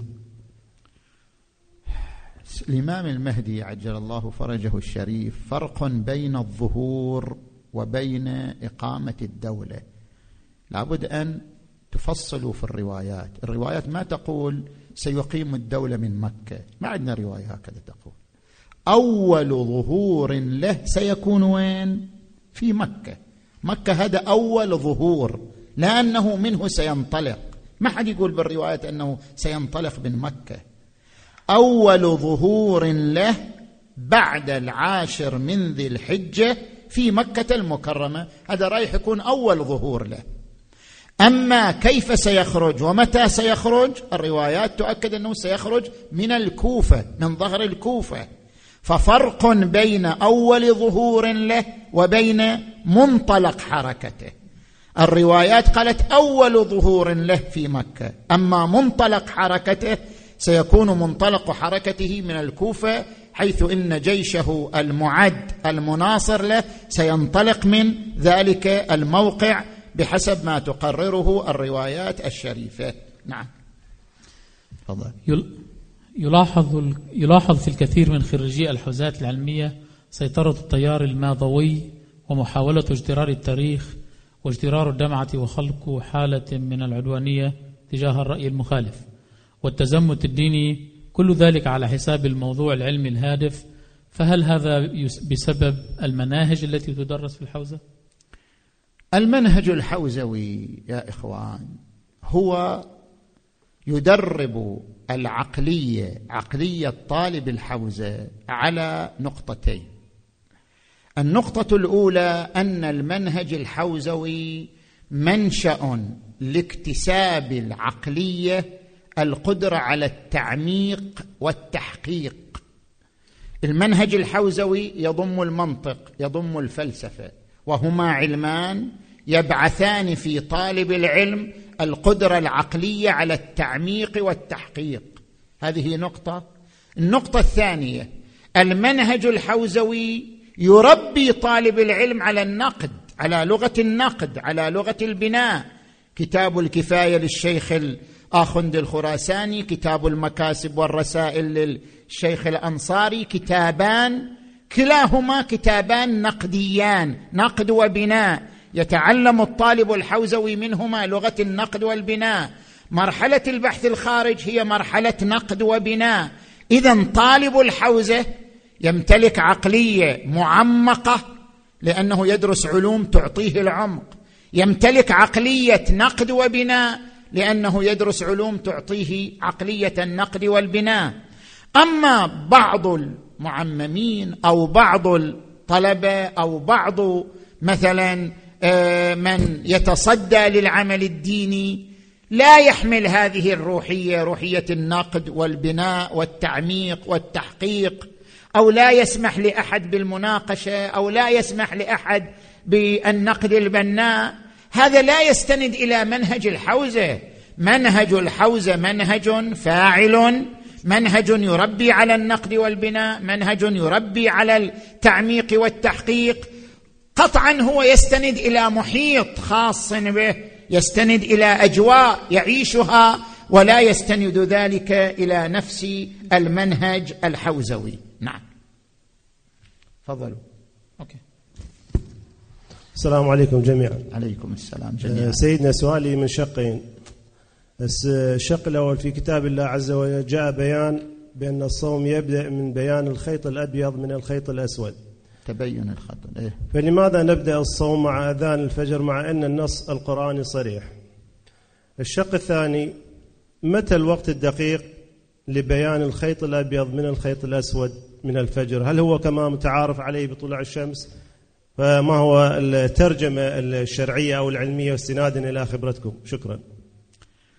الإمام المهدي عجل الله فرجه الشريف فرق بين الظهور وبين إقامة الدولة، لابد أن تفصلوا في الروايات. الروايات ما تقول سيقيم الدولة من مكة، ما عندنا رواية هكذا تقول. أول ظهور له سيكون وين؟ في مكة. مكة هذا أول ظهور، لأنه منه سينطلق، ما حد يقول بالروايات أنه سينطلق من مكة. أول ظهور له بعد 10 من ذي الحجة في مكة المكرمة، هذا رايح يكون أول ظهور له. أما كيف سيخرج ومتى سيخرج، الروايات تؤكد أنه سيخرج من الكوفة، من ظهر الكوفة. ففرق بين أول ظهور له وبين منطلق حركته. الروايات قالت أول ظهور له في مكة، أما منطلق حركته سيكون منطلق حركته من الكوفة، حيث إن جيشه المعد المناصر له سينطلق من ذلك الموقع بحسب ما تقرره الروايات الشريفة. نعم. تفضل. يلاحظ في الكثير من خريجي الحوزات العلمية سيطرة التيار الماضوي ومحاولة اجترار التاريخ واجترار الدمعة وخلق حالة من العدوانية تجاه الرأي المخالف والتزمت الديني، كل ذلك على حساب الموضوع العلمي الهادف. فهل هذا بسبب المناهج التي تدرس في الحوزة؟ المنهج الحوزوي يا إخوان هو يدرب عقلية طالب الحوزة على نقطتين. النقطة الأولى أن المنهج الحوزوي منشأ لاكتساب العقلية القدرة على التعميق والتحقيق. المنهج الحوزوي يضم المنطق، يضم الفلسفة، وهما علمان يبعثان في طالب العلم القدرة العقلية على التعميق والتحقيق. هذه نقطة. النقطة الثانية، المنهج الحوزوي يربي طالب العلم على النقد، على لغة النقد، على لغة البناء. كتاب الكفاية للشيخ الآخند الخراساني، كتاب المكاسب والرسائل للشيخ الأنصاري، كتابان كلاهما كتابان نقديان، نقد وبناء، يتعلم الطالب الحوزوي منهما لغة النقد والبناء. مرحلة البحث الخارج هي مرحلة نقد وبناء. إذن طالب الحوزة يمتلك عقلية معمقة لأنه يدرس علوم تعطيه العمق، يمتلك عقلية نقد وبناء لأنه يدرس علوم تعطيه عقلية النقد والبناء. أما بعض المعممين أو بعض الطلبة أو بعض مثلا من يتصدى للعمل الديني لا يحمل هذه الروحية، روحية النقد والبناء والتعميق والتحقيق، أو لا يسمح لأحد بالمناقشة، أو لا يسمح لأحد بالنقد البناء، هذا لا يستند إلى منهج الحوزة. منهج الحوزة منهج فاعل، منهج يربي على النقد والبناء، منهج يربي على التعميق والتحقيق. قطعا هو يستند إلى محيط خاص به، يستند إلى أجواء يعيشها، ولا يستند ذلك إلى نفس المنهج الحوزوي. نعم. تفضلوا. أوكي. السلام عليكم جميعا. عليكم السلام جميعا. سيدنا سؤالي من شقين. الشق الأول، في كتاب الله عز وجل جاء بيان بأن الصوم يبدأ من بيان الخيط الأبيض من الخيط الأسود، تبين الخط. إيه؟ فلماذا نبدأ الصوم مع أذان الفجر مع أن النص القرآني صريح؟ الشق الثاني، متى الوقت الدقيق لبيان الخيط الأبيض من الخيط الأسود من الفجر؟ هل هو كما متعارف عليه بطلوع الشمس؟ فما هو الترجمة الشرعية أو العلمية واستنادا إلى خبرتكم؟ شكرا.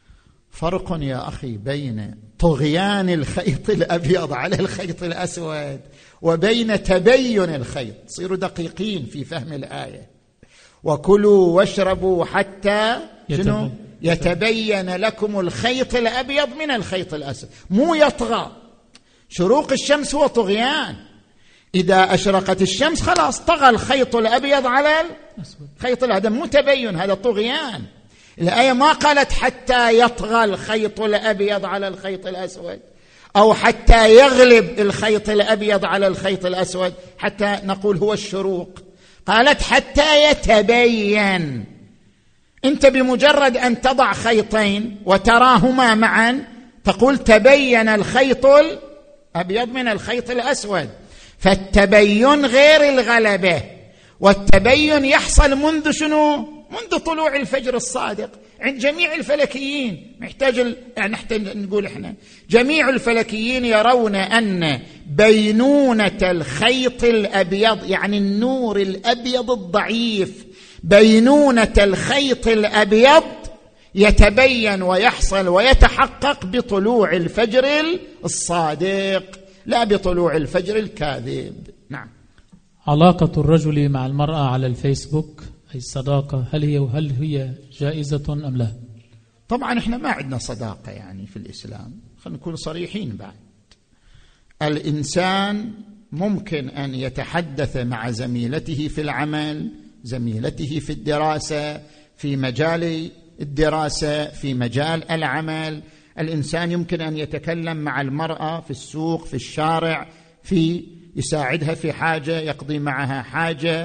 فرق يا أخي بين طغيان الخيط الأبيض على الخيط الأسود وبين تبين الخيط. صيروا دقيقين في فهم الآية. وكلوا واشربوا حتى يتبين لكم الخيط الأبيض من الخيط الأسود، مو يطغى. شروق الشمس هو طغيان، إذا أشرقت الشمس خلاص طغى الخيط الأبيض على الخيط الأسود، مو تبين، هذا طغيان. الآية ما قالت حتى يطغى الخيط الأبيض على الخيط الأسود أو حتى يغلب الخيط الأبيض على الخيط الأسود حتى نقول هو الشروق، قالت حتى يتبين. أنت بمجرد أن تضع خيطين وتراهما معا تقول تبين الخيط الأبيض من الخيط الأسود، فالتبين غير الغلبة، والتبين يحصل منذ شنو؟ منذ طلوع الفجر الصادق عند جميع الفلكيين. نحتاج نقول احنا جميع الفلكيين يرون أن بينونة الخيط الأبيض، يعني النور الأبيض الضعيف، بينونة الخيط الأبيض يتبين ويحصل ويتحقق بطلوع الفجر الصادق لا بطلوع الفجر الكاذب. نعم. علاقة الرجل مع المرأة على الفيسبوك أي الصداقة، هل هي جائزة أم لا؟ طبعا احنا ما عندنا صداقة يعني في الإسلام، خلينا نكون صريحين. بعد الإنسان ممكن أن يتحدث مع زميلته في العمل، زميلته في الدراسة، في مجال الدراسة، في مجال العمل. الإنسان يمكن أن يتكلم مع المرأة في السوق، في الشارع، في يساعدها في حاجة، يقضي معها حاجة،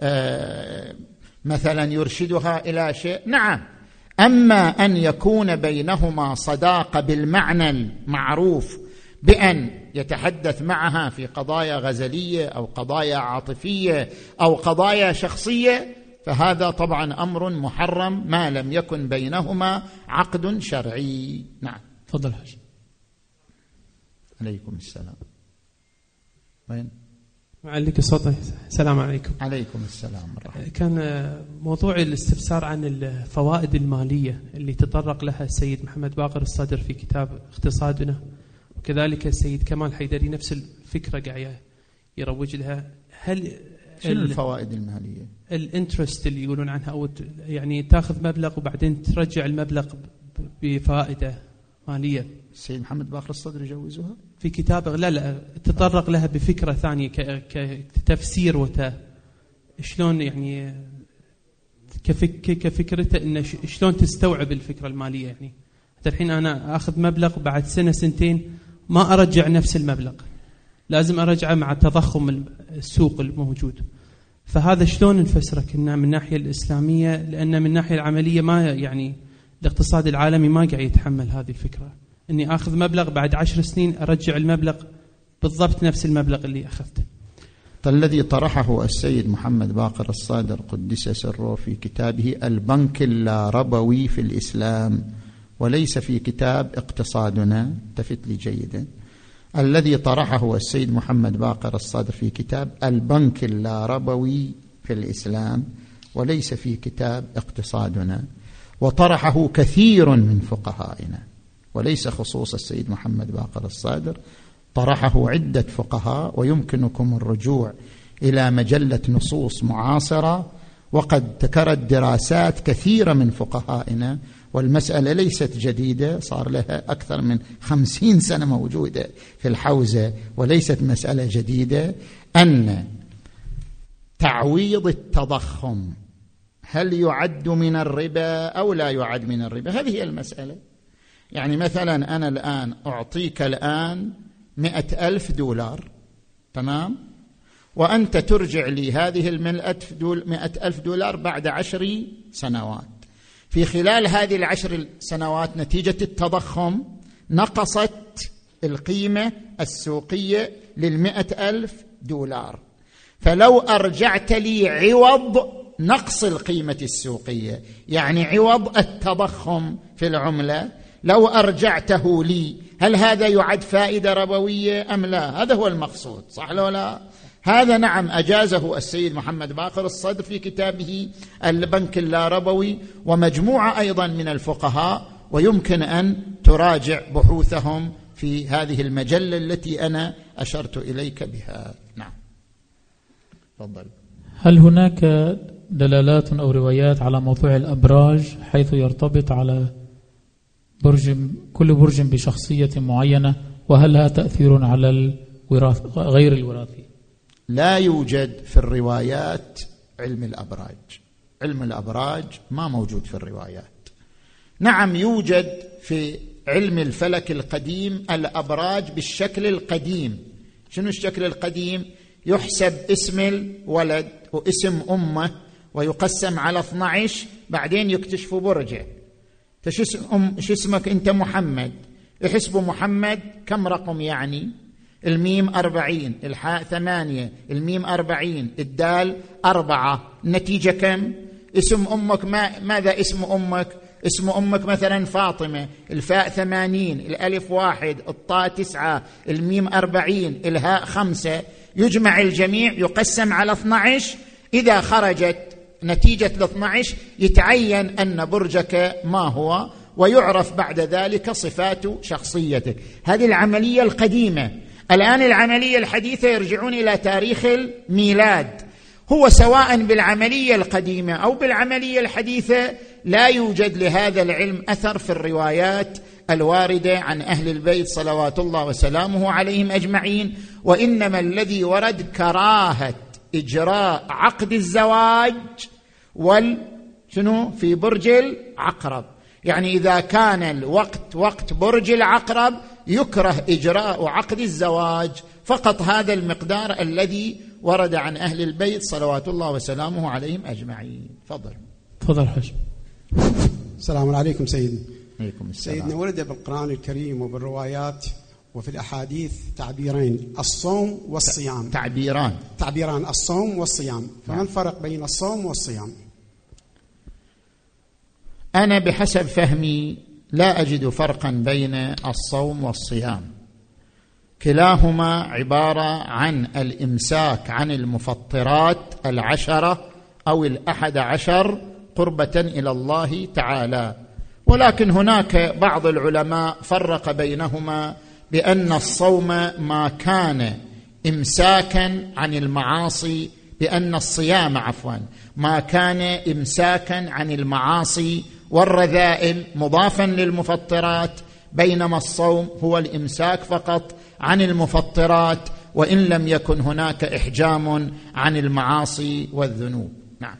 مثلا يرشدها إلى شيء. نعم. أما أن يكون بينهما صداقة بالمعنى المعروف بأن يتحدث معها في قضايا غزلية أو قضايا عاطفية أو قضايا شخصية، فهذا طبعا أمر محرم ما لم يكن بينهما عقد شرعي. نعم. تفضل حاج. عليكم السلام. وين؟ معلك صوتي. السلام عليكم. عليكم السلام. كان موضوع الاستفسار عن الفوائد المالية اللي تطرق لها السيد محمد باقر الصدر في كتاب اقتصادنا، وكذلك السيد كمال حيدري نفس الفكرة قاعد يروج لها. هل شنو الفوائد المالية؟ الانترست اللي يقولون عنها، أو يعني تأخذ مبلغ وبعدين ترجع المبلغ بفائدة مالية. السيد محمد باقر الصدر يجوزها في كتابه؟ لا تطرق لها بفكرة ثانية كتفسير شلون يعني كفكرته إن شلون تستوعب الفكرة المالية. يعني الحين أنا أخذ مبلغ بعد سنة سنتين ما أرجع نفس المبلغ، لازم أرجعه مع تضخم السوق الموجود. فهذا شلون نفسره كنا من الناحية الإسلامية؟ لأن من الناحية العملية ما يعني الاقتصاد العالمي ما قاعد يتحمل هذه الفكرة، إني أخذ مبلغ بعد 10 سنين أرجع المبلغ بالضبط نفس المبلغ اللي أخذته. الذي طرحه السيد محمد باقر الصادر قدس سره في كتابه البنك اللاربوي في الإسلام، وليس في كتاب اقتصادنا، التفت لي جيدا. الذي طرحه السيد محمد باقر الصادر في كتاب البنك اللاربوي في الإسلام، وليس في كتاب اقتصادنا، وطرحه كثير من فقهائنا، وليس خصوص السيد محمد باقر الصادر، طرحه عدة فقهاء، ويمكنكم الرجوع إلى مجلة نصوص معاصرة، وقد ذكرت دراسات كثيرة من فقهائنا، والمسألة ليست جديدة، صار لها أكثر من 50 سنة موجودة في الحوزة، وليست مسألة جديدة، أن تعويض التضخم هل يعد من الربا أو لا يعد من الربا؟ هذه هي المسألة. يعني مثلا أنا الآن أعطيك الآن 100,000 دولار، تمام؟ وأنت ترجع لي هذه 100,000 دولار بعد 10 سنوات. في خلال هذه 10 سنوات نتيجة التضخم نقصت القيمة السوقية لل100,000 دولار، فلو أرجعت لي عوض نقص القيمة السوقية، يعني عوض التضخم في العملة، لو أرجعته لي، هل هذا يعد فائدة ربوية أم لا؟ هذا هو المقصود، صح لو لا؟ هذا نعم أجازه السيد محمد باقر الصدر في كتابه البنك اللاربوي، ومجموعة أيضا من الفقهاء ويمكن أن تراجع بحوثهم في هذه المجلة التي أنا أشرت إليك بها. نعم تفضل. هل هناك دلالات أو روايات على موضوع الأبراج حيث يرتبط على كل برج بشخصية معينة، وهل لها تأثير على الوراث غير الوراثي؟ لا يوجد في الروايات علم الأبراج. علم الأبراج ما موجود في الروايات. نعم يوجد في علم الفلك القديم الأبراج بالشكل القديم. شنو الشكل القديم؟ يحسب اسم الولد واسم أمه ويقسم على 12، بعدين يكتشفوا برجه. شو اسمك أنت؟ محمد. يحسبوا محمد كم رقم يعني؟ الميم 40، الحاء 8، الميم 40، الدال 4، النتيجة كم؟ اسم أمك ماذا اسم أمك؟ اسم أمك مثلا فاطمة، الفاء 80، الألف 1، الطاء 9، الميم 40، الهاء 5. يجمع الجميع يقسم على 12، إذا خرجت نتيجة ال12 يتعين أن برجك ما هو، ويعرف بعد ذلك صفات شخصيتك. هذه العملية القديمة. الآن العملية الحديثة يرجعون إلى تاريخ الميلاد. هو سواء بالعملية القديمة أو بالعملية الحديثة لا يوجد لهذا العلم أثر في الروايات الواردة عن أهل البيت صلوات الله وسلامه عليهم أجمعين، وإنما الذي ورد كراهة إجراء عقد الزواج شنو في برج العقرب. يعني إذا كان الوقت وقت برج العقرب يكره إجراء عقد الزواج، فقط هذا المقدار الذي ورد عن أهل البيت صلوات الله وسلامه عليهم أجمعين. تفضل حج. السلام عليكم سيدنا. عليكم السلام. سيدنا ورد بالقرآن الكريم وبالروايات وفي الأحاديث تعبيرين، الصوم والصيام. تعبيران الصوم والصيام، فما الفرق بين الصوم والصيام؟ أنا بحسب فهمي لا أجد فرقا بين الصوم والصيام، كلاهما عبارة عن الإمساك عن المفطرات 10 أو 11 قربة إلى الله تعالى. ولكن هناك بعض العلماء فرق بينهما بأن الصوم ما كان إمساكا عن المعاصي، بأن الصيام ما كان إمساكا عن المعاصي والرذائل مضافا للمفطرات، بينما الصوم هو الإمساك فقط عن المفطرات وإن لم يكن هناك إحجام عن المعاصي والذنوب. نعم.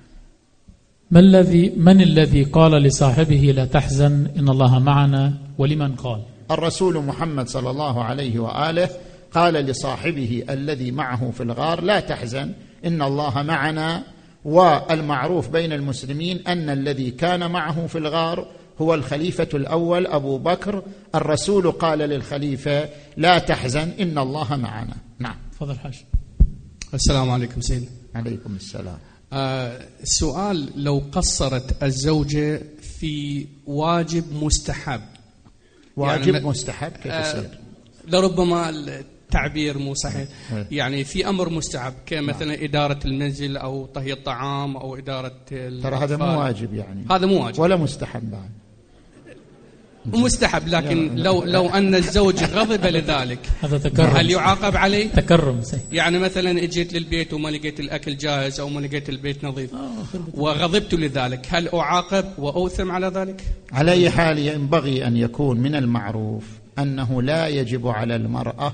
من الذي قال لصاحبه لا تحزن إن الله معنا، ولمن قال؟ الرسول محمد صلى الله عليه وآله قال لصاحبه الذي معه في الغار لا تحزن إن الله معنا. والمعروف بين المسلمين أن الذي كان معه في الغار هو الخليفة الأول أبو بكر. الرسول قال للخليفة لا تحزن إن الله معنا. نعم. تفضل حاج. السلام عليكم سيدنا. عليكم السلام. السؤال: لو قصرت الزوجة في واجب مستحب، واجب مستحب كيف يصير؟ لربما التعبير مو صحيح، يعني في أمر مستحب كمثلا إدارة المنزل أو طهي الطعام أو إدارة ترى هذا مو واجب، يعني هذا مو واجب ولا مستحب بعد، مستحب. لكن لو أن الزوج غضب لذلك هذا تكرم، هل يعاقب عليه؟ تكرم. يعني مثلا اجيت للبيت وما لقيت الأكل جاهز أو ما لقيت البيت نظيف وغضبت لذلك، هل أعاقب وأوثم على ذلك؟ على أي حال ينبغي أن يكون من المعروف أنه لا يجب على المرأة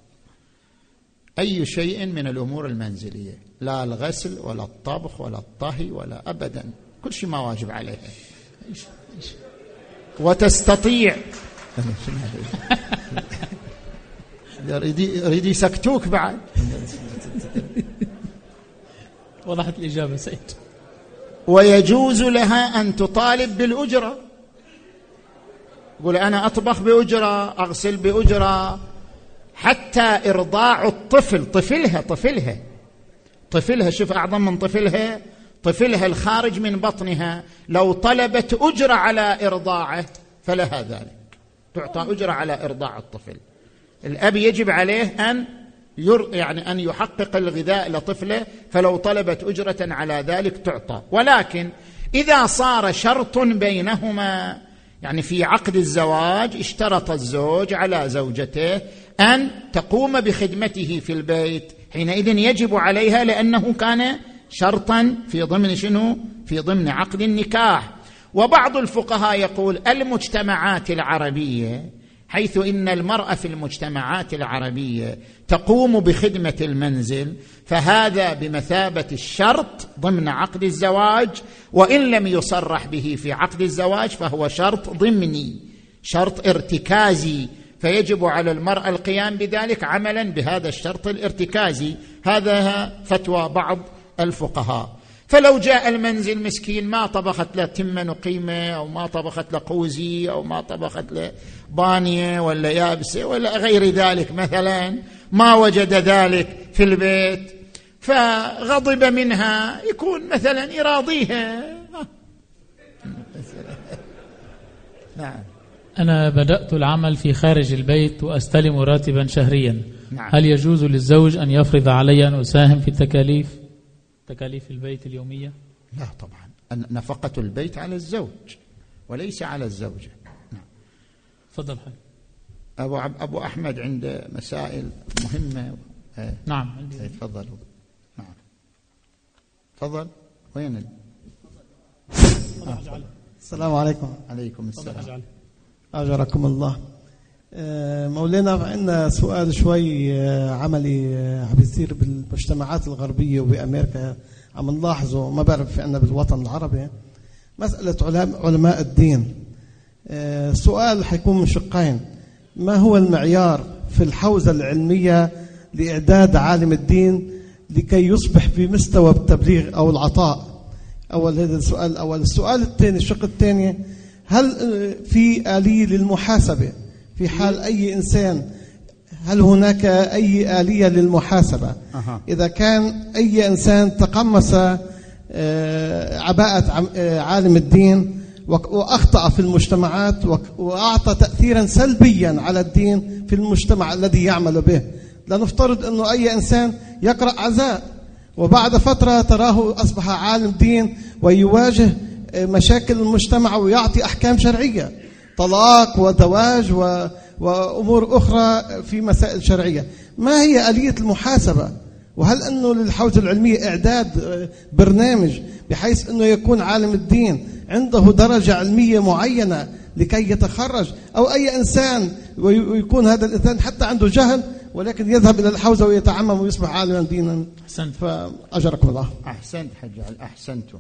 أي شيء من الأمور المنزلية، لا الغسل ولا الطبخ ولا الطهي ولا أبدا، كل شيء ما واجب عليها. وتستطيع يريد يسكتوك بعد. وضحت الإجابة سيد. ويجوز لها أن تطالب بالأجرة، قول أنا أطبخ بأجرة، أغسل بأجرة، حتى إرضاع الطفل، طفلها شوف أعظم من طفلها الخارج من بطنها، لو طلبت أجرة على إرضاعه فلها ذلك، تعطى أجرة على إرضاع الطفل. الأب يجب عليه أن يحقق الغذاء لطفله، فلو طلبت أجرة على ذلك تعطى. ولكن إذا صار شرط بينهما يعني في عقد الزواج اشترط الزوج على زوجته أن تقوم بخدمته في البيت، حينئذ يجب عليها لأنه كان شرطا في ضمن شنو؟ في ضمن عقد النكاح. وبعض الفقهاء يقول المجتمعات العربية، حيث إن المرأة في المجتمعات العربية تقوم بخدمة المنزل، فهذا بمثابة الشرط ضمن عقد الزواج، وإن لم يصرح به في عقد الزواج فهو شرط ضمني، شرط ارتكازي، فيجب على المرأة القيام بذلك عملا بهذا الشرط الارتكازي. هذا فتوى بعض الفقهاء. فلو جاء المنزل مسكين ما طبخت له تمة نقيمة، أو ما طبخت له قوزي، أو ما طبخت له بانية ولا يابسة ولا غير ذلك مثلا، ما وجد ذلك في البيت فغضب منها، يكون مثلا يراضيها. نعم. أنا بدأت العمل في خارج البيت وأستلم راتبا شهريا. نعم. هل يجوز للزوج أن يفرض علي أن أساهم في تكاليف البيت اليومية؟ لا طبعا، نفقة البيت على الزوج وليس على الزوجة. نعم. تفضل أبو أحمد عنده مسائل مهمة. نعم تفضلوا. نعم تفضل. وين السلام عليكم. عليكم السلام. أجركم الله. مولانا عندنا سؤال شوي عملي عم بيصير بالمجتمعات الغربية وبأمريكا، عم نلاحظه، ما بعرف عندنا بالوطن العربي، مسألة علماء الدين. السؤال حيكون من شقين: ما هو المعيار في الحوزة العلمية لإعداد عالم الدين لكي يصبح بمستوى التبليغ أو العطاء؟ هذا السؤال الأول. السؤال الثاني، الشق الثاني: هل في آلية للمحاسبة في حال أي إنسان؟ هل هناك أي آلية للمحاسبة إذا كان أي إنسان تقمص عباءة عالم الدين وأخطأ في المجتمعات وأعطى تأثيرا سلبيا على الدين في المجتمع الذي يعمل به؟ لنفترض أنه أي إنسان يقرأ عزاء وبعد فترة تراه أصبح عالم دين ويواجه مشاكل المجتمع ويعطي أحكام شرعية، طلاق وزواج وأمور أخرى في مسائل شرعية. ما هي آلية المحاسبة؟ وهل أنه للحوزة العلمية إعداد برنامج بحيث أنه يكون عالم الدين عنده درجة علمية معينة لكي يتخرج، أو أي إنسان ويكون هذا الإنسان حتى عنده جهل ولكن يذهب إلى الحوزة ويتعمم ويصبح عالما دينا؟ أحسنت. فأجركم الله. أحسنت حج علي، أحسنتم.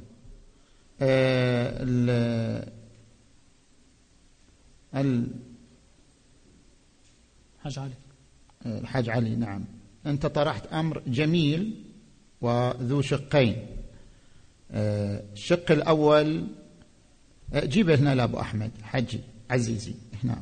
الحاج علي، نعم، أنت طرحت أمر جميل وذو شقين. الشق الأول جيبه هنا لأبو أحمد حجي عزيزي هنا.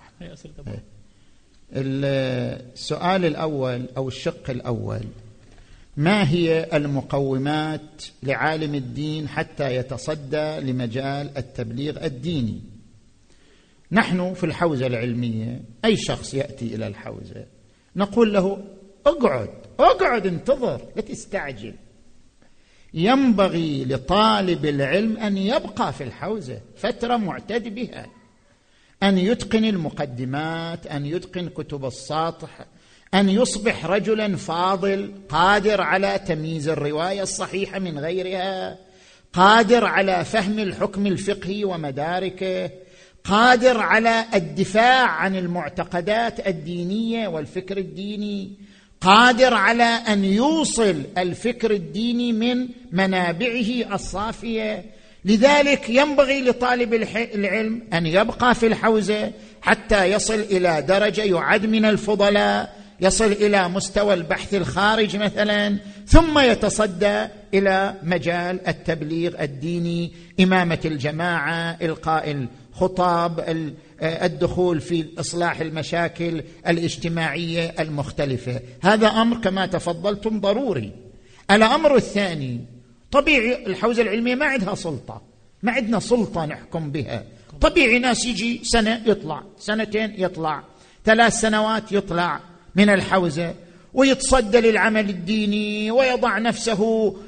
السؤال الأول أو الشق الأول: ما هي المقومات لعالم الدين حتى يتصدى لمجال التبليغ الديني؟ نحن في الحوزة العلمية أي شخص يأتي إلى الحوزة نقول له اقعد انتظر، لا تستعجل. ينبغي لطالب العلم أن يبقى في الحوزة فترة معتد بها، أن يتقن المقدمات، أن يتقن كتب السطح، أن يصبح رجلا فاضل قادر على تمييز الرواية الصحيحة من غيرها، قادر على فهم الحكم الفقهي ومداركه، قادر على الدفاع عن المعتقدات الدينية والفكر الديني، قادر على أن يوصل الفكر الديني من منابعه الصافية. لذلك ينبغي لطالب العلم أن يبقى في الحوزة حتى يصل إلى درجة يعد من الفضلاء، يصل إلى مستوى البحث الخارج مثلا، ثم يتصدى إلى مجال التبليغ الديني، إمامة الجماعة، إلقاء الخطاب، الدخول في إصلاح المشاكل الاجتماعية المختلفة. هذا أمر كما تفضلتم ضروري. الأمر الثاني: طبيعي الحوزة العلمية ما عندها سلطة، ما عندنا سلطة نحكم بها. طبيعي ناس يجي سنة يطلع، سنتين يطلع، 3 سنوات يطلع من الحوزة ويتصدى للعمل الديني ويضع نفسه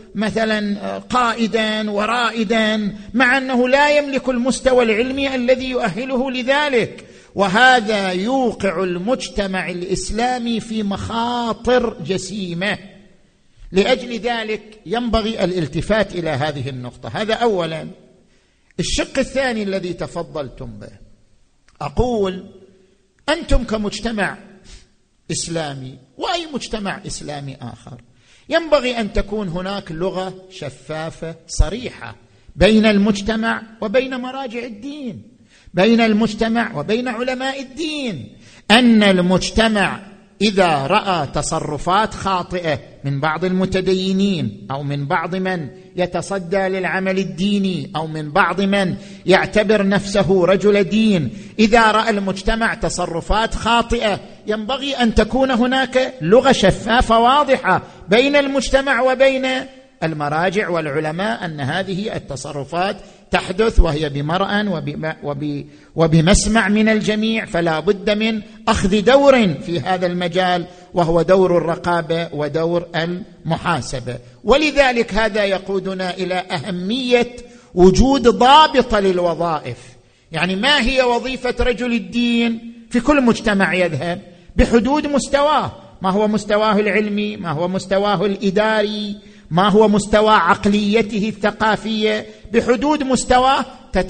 مثلا قائدا ورائدا، مع أنه لا يملك المستوى العلمي الذي يؤهله لذلك. وهذا يوقع المجتمع الإسلامي في مخاطر جسيمة. لأجل ذلك ينبغي الالتفات إلى هذه النقطة. هذا أولا. الشق الثاني الذي تفضلتم به، أقول أنتم كمجتمع إسلامي وأي مجتمع إسلامي آخر ينبغي أن تكون هناك لغة شفافة صريحة بين المجتمع وبين مراجع الدين، بين المجتمع وبين علماء الدين. أن المجتمع إذا رأى تصرفات خاطئة من بعض المتدينين أو من بعض من يتصدى للعمل الديني أو من بعض من يعتبر نفسه رجل دين، إذا رأى المجتمع تصرفات خاطئة ينبغي أن تكون هناك لغة شفافة واضحة بين المجتمع وبين المراجع والعلماء أن هذه التصرفات تحدث وهي بمرأى وبمسمع من الجميع، فلا بد من أخذ دور في هذا المجال وهو دور الرقابة ودور المحاسبة. ولذلك هذا يقودنا إلى أهمية وجود ضابطة للوظائف. يعني ما هي وظيفة رجل الدين في كل مجتمع يذهب بحدود مستواه، ما هو مستواه العلمي، ما هو مستواه الإداري، ما هو مستوى عقليته الثقافية، بحدود مستواه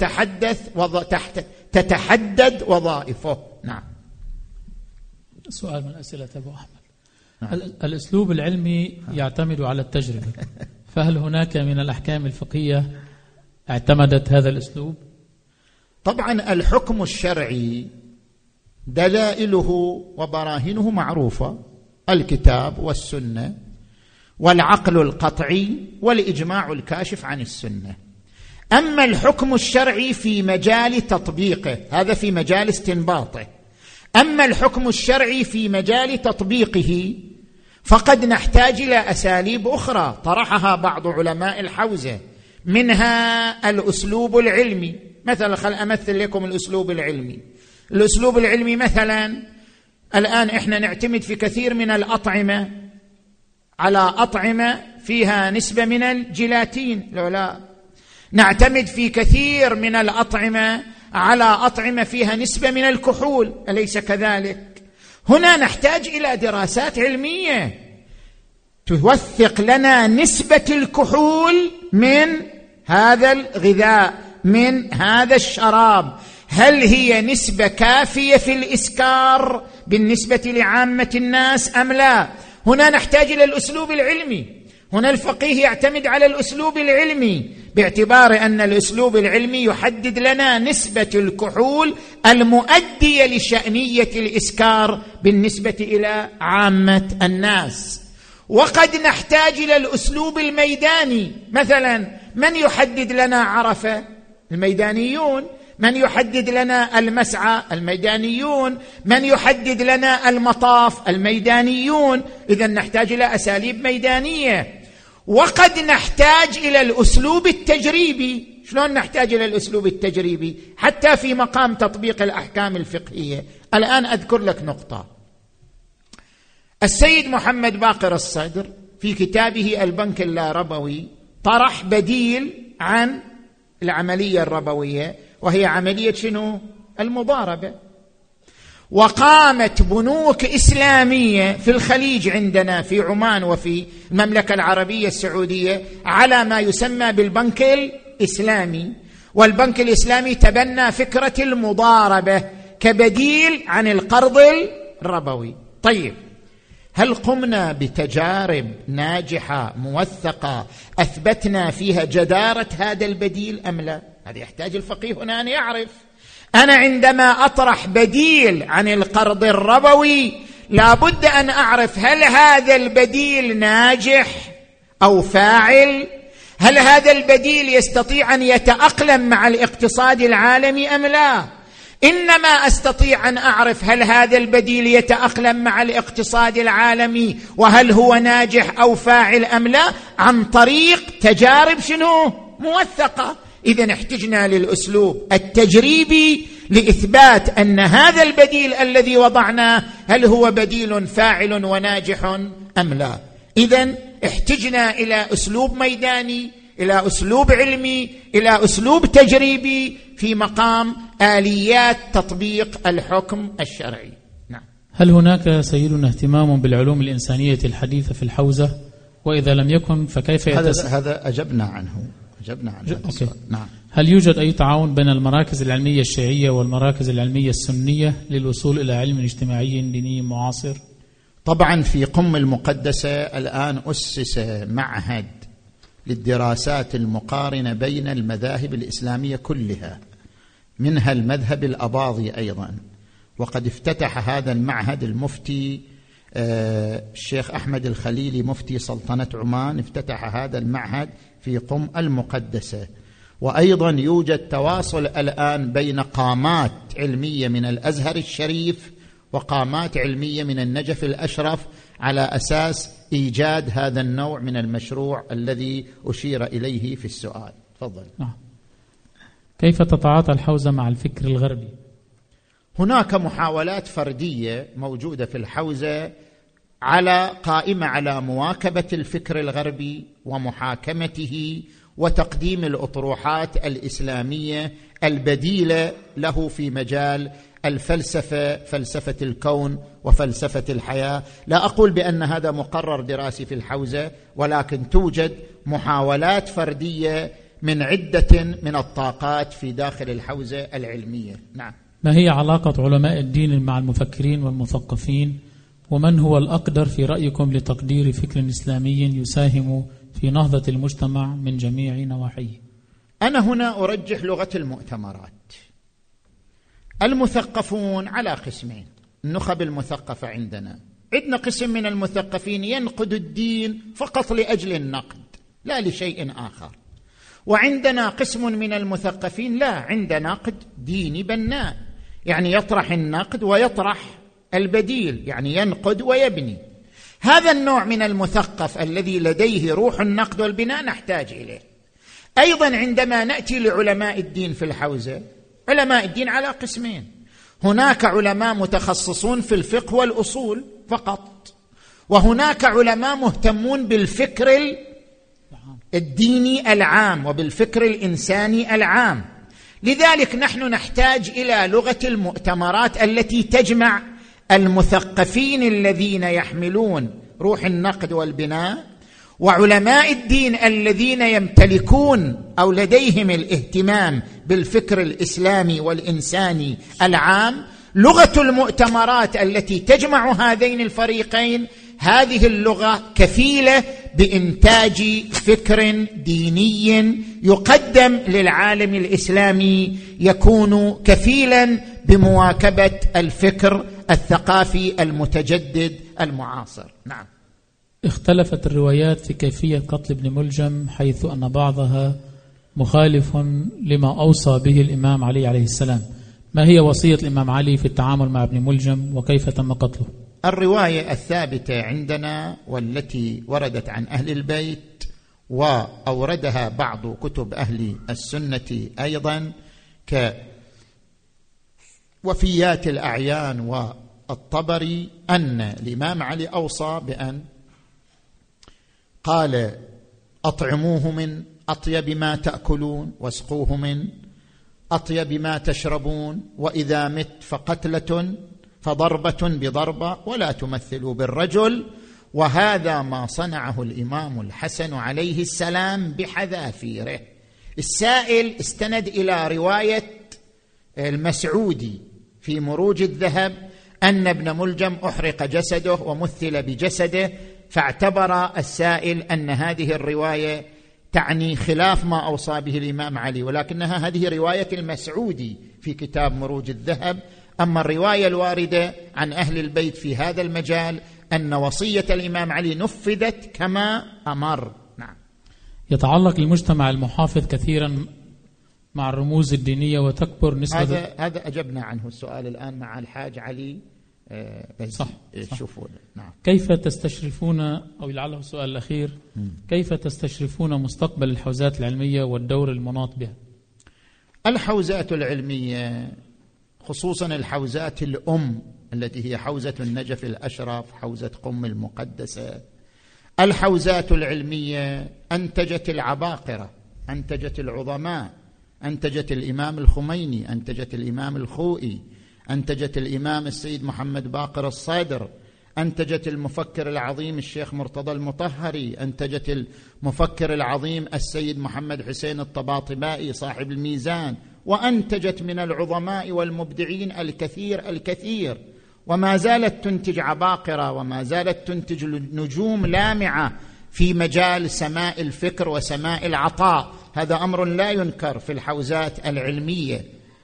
تتحدد وظائفه. نعم. سؤال من أسئلة أبو أحمد. نعم. الأسلوب العلمي يعتمد على التجربة، فهل هناك من الأحكام الفقهية اعتمدت هذا الأسلوب؟ طبعا الحكم الشرعي دلائله وبراهينه معروفة، الكتاب والسنة والعقل القطعي والإجماع الكاشف عن السنة. أما الحكم الشرعي في مجال تطبيقه هذا في مجال استنباطه، أما الحكم الشرعي في مجال تطبيقه فقد نحتاج إلى أساليب أخرى طرحها بعض علماء الحوزة، منها الأسلوب العلمي. مثلا خل أمثل لكم الأسلوب العلمي. الأسلوب العلمي مثلا الآن إحنا نعتمد في كثير من الأطعمة على أطعمة فيها نسبة من الجيلاتين، لو لا نعتمد في كثير من الأطعمة على أطعمة فيها نسبة من الكحول، أليس كذلك؟ هنا نحتاج إلى دراسات علمية توثق لنا نسبة الكحول من هذا الغذاء، من هذا الشراب، هل هي نسبة كافية في الإسكار بالنسبة لعامة الناس أم لا؟ هنا نحتاج إلى الأسلوب العلمي. هنا الفقيه يعتمد على الأسلوب العلمي باعتبار أن الأسلوب العلمي يحدد لنا نسبة الكحول المؤدية لشأنية الإسكار بالنسبة إلى عامة الناس. وقد نحتاج إلى الأسلوب الميداني، مثلا من يحدد لنا عرفة؟ الميدانيون. من يحدد لنا المسعى؟ الميدانيون. من يحدد لنا المطاف؟ الميدانيون. إذن نحتاج إلى أساليب ميدانية. وقد نحتاج إلى الأسلوب التجريبي. شلون نحتاج إلى الأسلوب التجريبي؟ حتى في مقام تطبيق الأحكام الفقهية. الآن أذكر لك نقطة. السيد محمد باقر الصدر في كتابه البنك اللاربوي طرح بديل عن العملية الربوية، وهي عملية شنو؟ المضاربة. وقامت بنوك إسلامية في الخليج عندنا في عمان وفي المملكة العربية السعودية على ما يسمى بالبنك الإسلامي، والبنك الإسلامي تبنى فكرة المضاربة كبديل عن القرض الربوي. طيب، هل قمنا بتجارب ناجحة موثقة أثبتنا فيها جدارة هذا البديل أم لا؟ هذا يحتاج الفقيه هنا أن يعرف. أنا عندما أطرح بديل عن القرض الربوي لابد أن أعرف هل هذا البديل ناجح أو فاعل؟ هل هذا البديل يستطيع أن يتأقلم مع الاقتصاد العالمي أم لا؟ إنما أستطيع أن أعرف هل هذا البديل يتأقلم مع الاقتصاد العالمي وهل هو ناجح أو فاعل أم لا عن طريق تجارب شنو؟ موثقة. إذن احتجنا للأسلوب التجريبي لإثبات أن هذا البديل الذي وضعناه هل هو بديل فاعل وناجح أم لا. إذن احتجنا إلى أسلوب ميداني، إلى أسلوب علمي، إلى أسلوب تجريبي في مقام آليات تطبيق الحكم الشرعي. نعم. هل هناك سيدنا اهتمام بالعلوم الإنسانية الحديثة في الحوزة؟ وإذا لم يكن فكيف هذا أجبنا عنه نعم. هل يوجد أي تعاون بين المراكز العلمية الشيعية والمراكز العلمية السنية للوصول إلى علم اجتماعي ديني معاصر؟ طبعا في قم المقدسة الآن أسس معهد للدراسات المقارنة بين المذاهب الإسلامية كلها، منها المذهب الأباضي أيضا، وقد افتتح هذا المعهد المفتي الشيخ أحمد الخليلي مفتي سلطنة عمان، افتتح هذا المعهد في قم المقدسة. وأيضا يوجد تواصل الآن بين قامات علمية من الأزهر الشريف وقامات علمية من النجف الأشرف على أساس إيجاد هذا النوع من المشروع الذي أشير إليه في السؤال. تفضل. كيف تتعاطى الحوزة مع الفكر الغربي؟ هناك محاولات فردية موجودة في الحوزة قائمة على مواكبة الفكر الغربي ومحاكمته وتقديم الأطروحات الإسلامية البديلة له في مجال الفلسفة، فلسفة الكون وفلسفة الحياة. لا أقول بأن هذا مقرر دراسي في الحوزة، ولكن توجد محاولات فردية من عدة من الطاقات في داخل الحوزة العلمية. نعم. ما هي علاقة علماء الدين مع المفكرين والمثقفين؟ ومن هو الأقدر في رأيكم لتقدير فكر إسلامي يساهم في نهضة المجتمع من جميع نواحيه؟ أنا هنا أرجح لغة المؤتمرات. المثقفون على قسمين، النخب المثقفة عندنا قسم من المثقفين ينقد الدين فقط لأجل النقد لا لشيء آخر، وعندنا قسم من المثقفين لا، عند نقد ديني بناء، يعني يطرح النقد ويطرح البديل، يعني ينقد ويبني. هذا النوع من المثقف الذي لديه روح النقد والبناء نحتاج إليه. أيضا عندما نأتي لعلماء الدين في الحوزة، علماء الدين على قسمين، هناك علماء متخصصون في الفقه والأصول فقط، وهناك علماء مهتمون بالفكر الديني العام وبالفكر الإنساني العام. لذلك نحن نحتاج إلى لغة المؤتمرات التي تجمع المثقفين الذين يحملون روح النقد والبناء وعلماء الدين الذين يمتلكون أو لديهم الاهتمام بالفكر الإسلامي والإنساني العام. لغة المؤتمرات التي تجمع هذين الفريقين، هذه اللغة كفيلة بإنتاج فكر ديني يقدم للعالم الإسلامي، يكون كفيلا بمواكبة الفكر الثقافي المتجدد المعاصر. نعم. اختلفت الروايات في كيفية قتل ابن ملجم، حيث أن بعضها مخالف لما أوصى به الإمام علي عليه السلام. ما هي وصية الإمام علي في التعامل مع ابن ملجم وكيف تم قتله؟ الرواية الثابتة عندنا والتي وردت عن أهل البيت وأوردها بعض كتب أهل السنة أيضا كوفيات الأعيان والطبري، أن الإمام علي أوصى بأن قال: أطعموه من أطيب ما تأكلون واسقوه من أطيب ما تشربون، وإذا مت فقتلة فضربة بضربة ولا تمثلوا بالرجل. وهذا ما صنعه الإمام الحسن عليه السلام بحذافيره. السائل استند إلى رواية المسعودي في مروج الذهب أن ابن ملجم أحرق جسده ومثل بجسده، فاعتبر السائل أن هذه الرواية تعني خلاف ما أوصى به الإمام علي، ولكنها هذه رواية المسعودي في كتاب مروج الذهب. أما الرواية الواردة عن أهل البيت في هذا المجال أن وصية الإمام علي نفذت كما أمر. نعم. يتعلق المجتمع المحافظ كثيرا مع الرموز الدينية وتكبر نسبة هذا أجبنا عنه السؤال الآن مع الحاج علي. صح. شوفوا. نعم. كيف تستشرفون، أو لعله السؤال الأخير، كيف تستشرفون مستقبل الحوزات العلمية والدور المناط بها؟ الحوزات العلمية خصوصا الحوزات الأم التي هي حوزة النجف الأشرف، حوزة قم المقدسة، الحوزات العلمية أنتجت العباقرة، أنتجت العظماء، أنتجت الإمام الخميني، أنتجت الإمام الخوئي، أنتجت الإمام السيد محمد باقر الصادر، أنتجت المفكر العظيم الشيخ مرتضى المطهري، أنتجت المفكر العظيم السيد محمد حسين الطباطبائي صاحب الميزان، وأنتجت من العظماء والمبدعين الكثير، وما زالت تنتج عباقرة، وما زالت تنتج نجوم لامعة في مجال سماء الفكر وسماء العطاء. هذا أمر لا ينكر في الحوزات العلمية.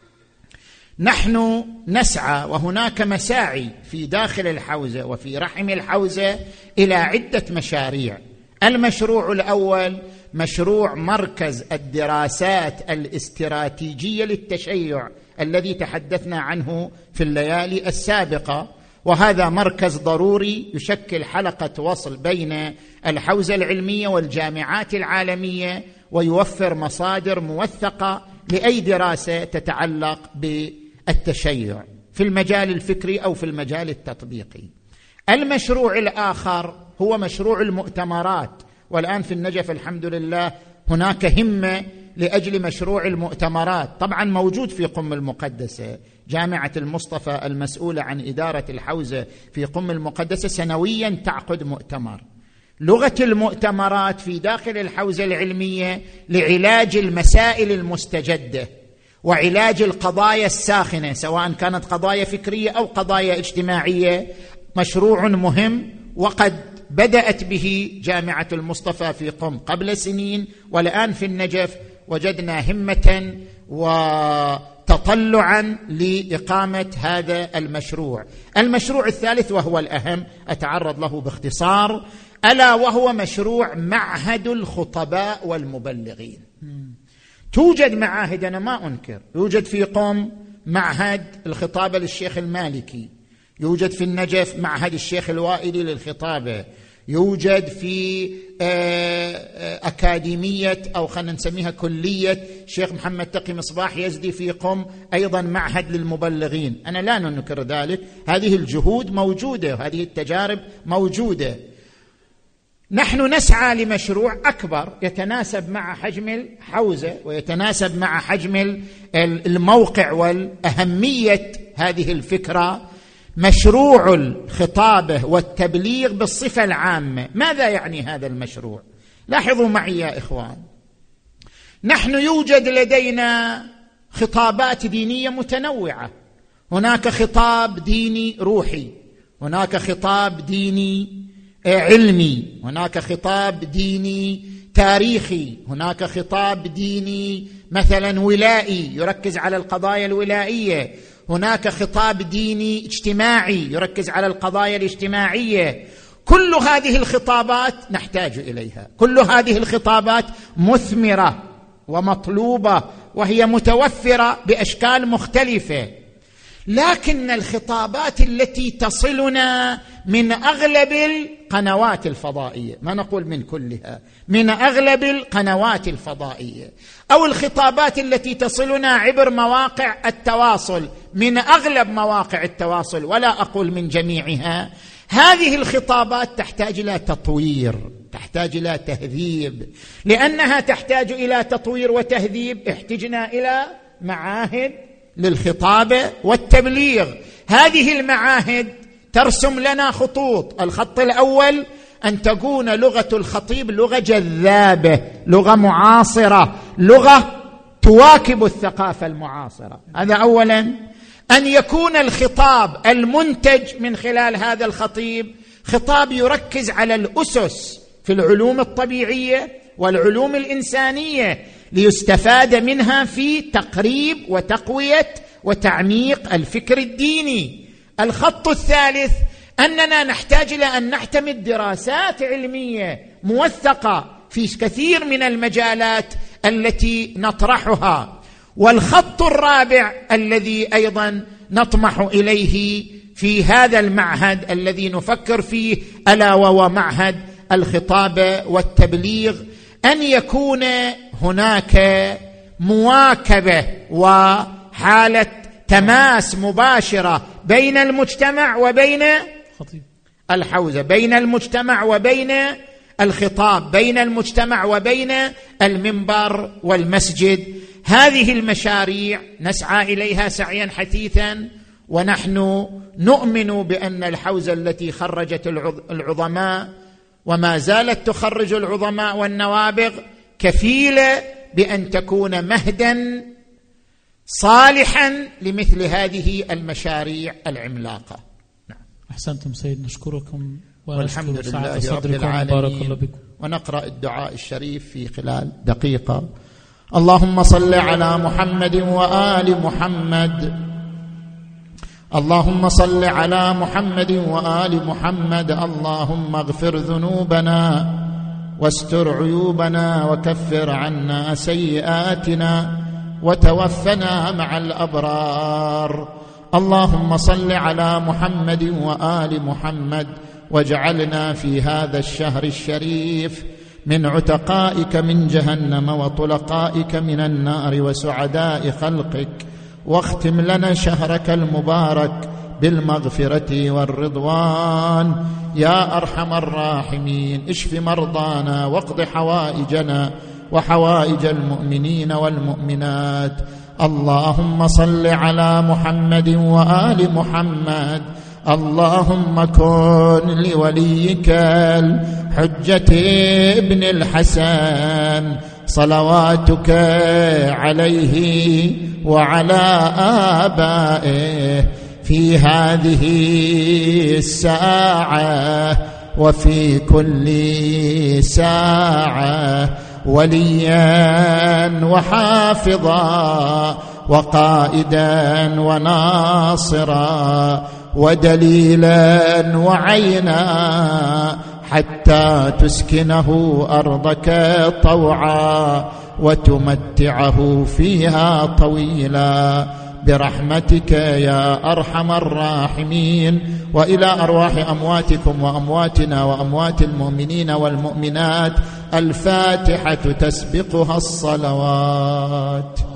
نحن نسعى، وهناك مساعي في داخل الحوزة وفي رحم الحوزة إلى عدة مشاريع. المشروع الأول مشروع مركز الدراسات الاستراتيجية للتشيع الذي تحدثنا عنه في الليالي السابقة، وهذا مركز ضروري يشكل حلقة وصل بين الحوزة العلمية والجامعات العالمية، ويوفر مصادر موثقة لأي دراسة تتعلق بالتشيع في المجال الفكري أو في المجال التطبيقي. المشروع الآخر هو مشروع المؤتمرات، والآن في النجف الحمد لله هناك همة لأجل مشروع المؤتمرات. طبعا موجود في قم المقدسة، جامعة المصطفى المسؤولة عن إدارة الحوزة في قم المقدسة سنويا تعقد مؤتمر. لغة المؤتمرات في داخل الحوزة العلمية لعلاج المسائل المستجدة وعلاج القضايا الساخنة، سواء كانت قضايا فكرية أو قضايا اجتماعية، مشروع مهم وقد بدأت به جامعة المصطفى في قم قبل سنين، والآن في النجف وجدنا همة وتطلعا لإقامة هذا المشروع. المشروع الثالث وهو الأهم أتعرض له باختصار، ألا وهو مشروع معهد الخطباء والمبلغين. توجد معاهد، أنا ما أنكر، يوجد في قم معهد الخطابة للشيخ المالكي، يوجد في النجف معهد الشيخ الوائلي للخطابة، يوجد في أكاديمية أو خلينا نسميها كلية الشيخ محمد تقي مصباح يزدي في قم أيضا معهد للمبلغين. أنا لا ننكر ذلك، هذه الجهود موجودة وهذه التجارب موجودة. نحن نسعى لمشروع أكبر يتناسب مع حجم الحوزة ويتناسب مع حجم الموقع والأهمية هذه الفكرة، مشروع الخطابة والتبليغ بالصفة العامة. ماذا يعني هذا المشروع؟ لاحظوا معي يا إخوان، نحن يوجد لدينا خطابات دينية متنوعة، هناك خطاب ديني روحي، هناك خطاب ديني علمي، هناك خطاب ديني تاريخي، هناك خطاب ديني مثلا ولائي يركز على القضايا الولائية، هناك خطاب ديني اجتماعي يركز على القضايا الاجتماعية. كل هذه الخطابات نحتاج إليها، كل هذه الخطابات مثمرة ومطلوبة وهي متوفرة بأشكال مختلفة، لكن الخطابات التي تصلنا من أغلب القنوات الفضائية، ما نقول من كلها، من أغلب القنوات الفضائية، أو الخطابات التي تصلنا عبر مواقع التواصل من أغلب مواقع التواصل ولا أقول من جميعها، هذه الخطابات تحتاج إلى تطوير، تحتاج إلى تهذيب. لأنها تحتاج إلى تطوير وتهذيب احتجنا إلى معاهد للخطابة والتبليغ. هذه المعاهد ترسم لنا خطوط. الخط الأول أن تكون لغة الخطيب لغة جذابة، لغة معاصرة، لغة تواكب الثقافة المعاصرة. هذا أولا. أن يكون الخطاب المنتج من خلال هذا الخطيب خطاب يركز على الأسس في العلوم الطبيعية والعلوم الإنسانية ليستفاد منها في تقريب وتقوية وتعميق الفكر الديني. الخط الثالث أننا نحتاج إلى أن نعتمد دراسات علمية موثقة في كثير من المجالات التي نطرحها. والخط الرابع الذي أيضا نطمح إليه في هذا المعهد الذي نفكر فيه ألا وهو معهد الخطابة والتبليغ، أن يكون هناك مواكبة وحالة تماس مباشرة بين المجتمع وبين الحوزة، بين المجتمع وبين الخطاب بين المجتمع وبين المنبر والمسجد. هذه المشاريع نسعى إليها سعيا حثيثا، ونحن نؤمن بأن الحوزة التي خرجت العظماء وما زالت تخرج العظماء والنوابغ كفيلة بأن تكون مهدا صالحا لمثل هذه المشاريع العملاقة. أحسنتم سيد، نشكركم والحمد لله رب العالمين. ونقرأ الدعاء الشريف في خلال دقيقة. اللهم صل على محمد وآل محمد. اللهم صل على محمد وآل محمد. اللهم اغفر ذنوبنا واستر عيوبنا وكفر عنا سيئاتنا وتوفنا مع الأبرار. اللهم صل على محمد وآل محمد، واجعلنا في هذا الشهر الشريف من عتقائك من جهنم وطلقائك من النار وسعداء خلقك، واختم لنا شهرك المبارك بالمغفرة والرضوان يا أرحم الراحمين. اشف مرضانا واقض حوائجنا وحوائج المؤمنين والمؤمنات. اللهم صل على محمد وآل محمد. اللهم كن لوليك الحجة ابن الحسن صلواتك عليه وعلى آبائه في هذه الساعة وفي كل ساعة وليا وحافظا وقائدا وناصرا ودليلا وعينا، حتى تسكنه أرضك طوعا وتمتعه فيها طويلا برحمتك يا أرحم الراحمين. وإلى أرواح أمواتكم وأمواتنا وأموات المؤمنين والمؤمنات الفاتحة تسبقها الصلوات.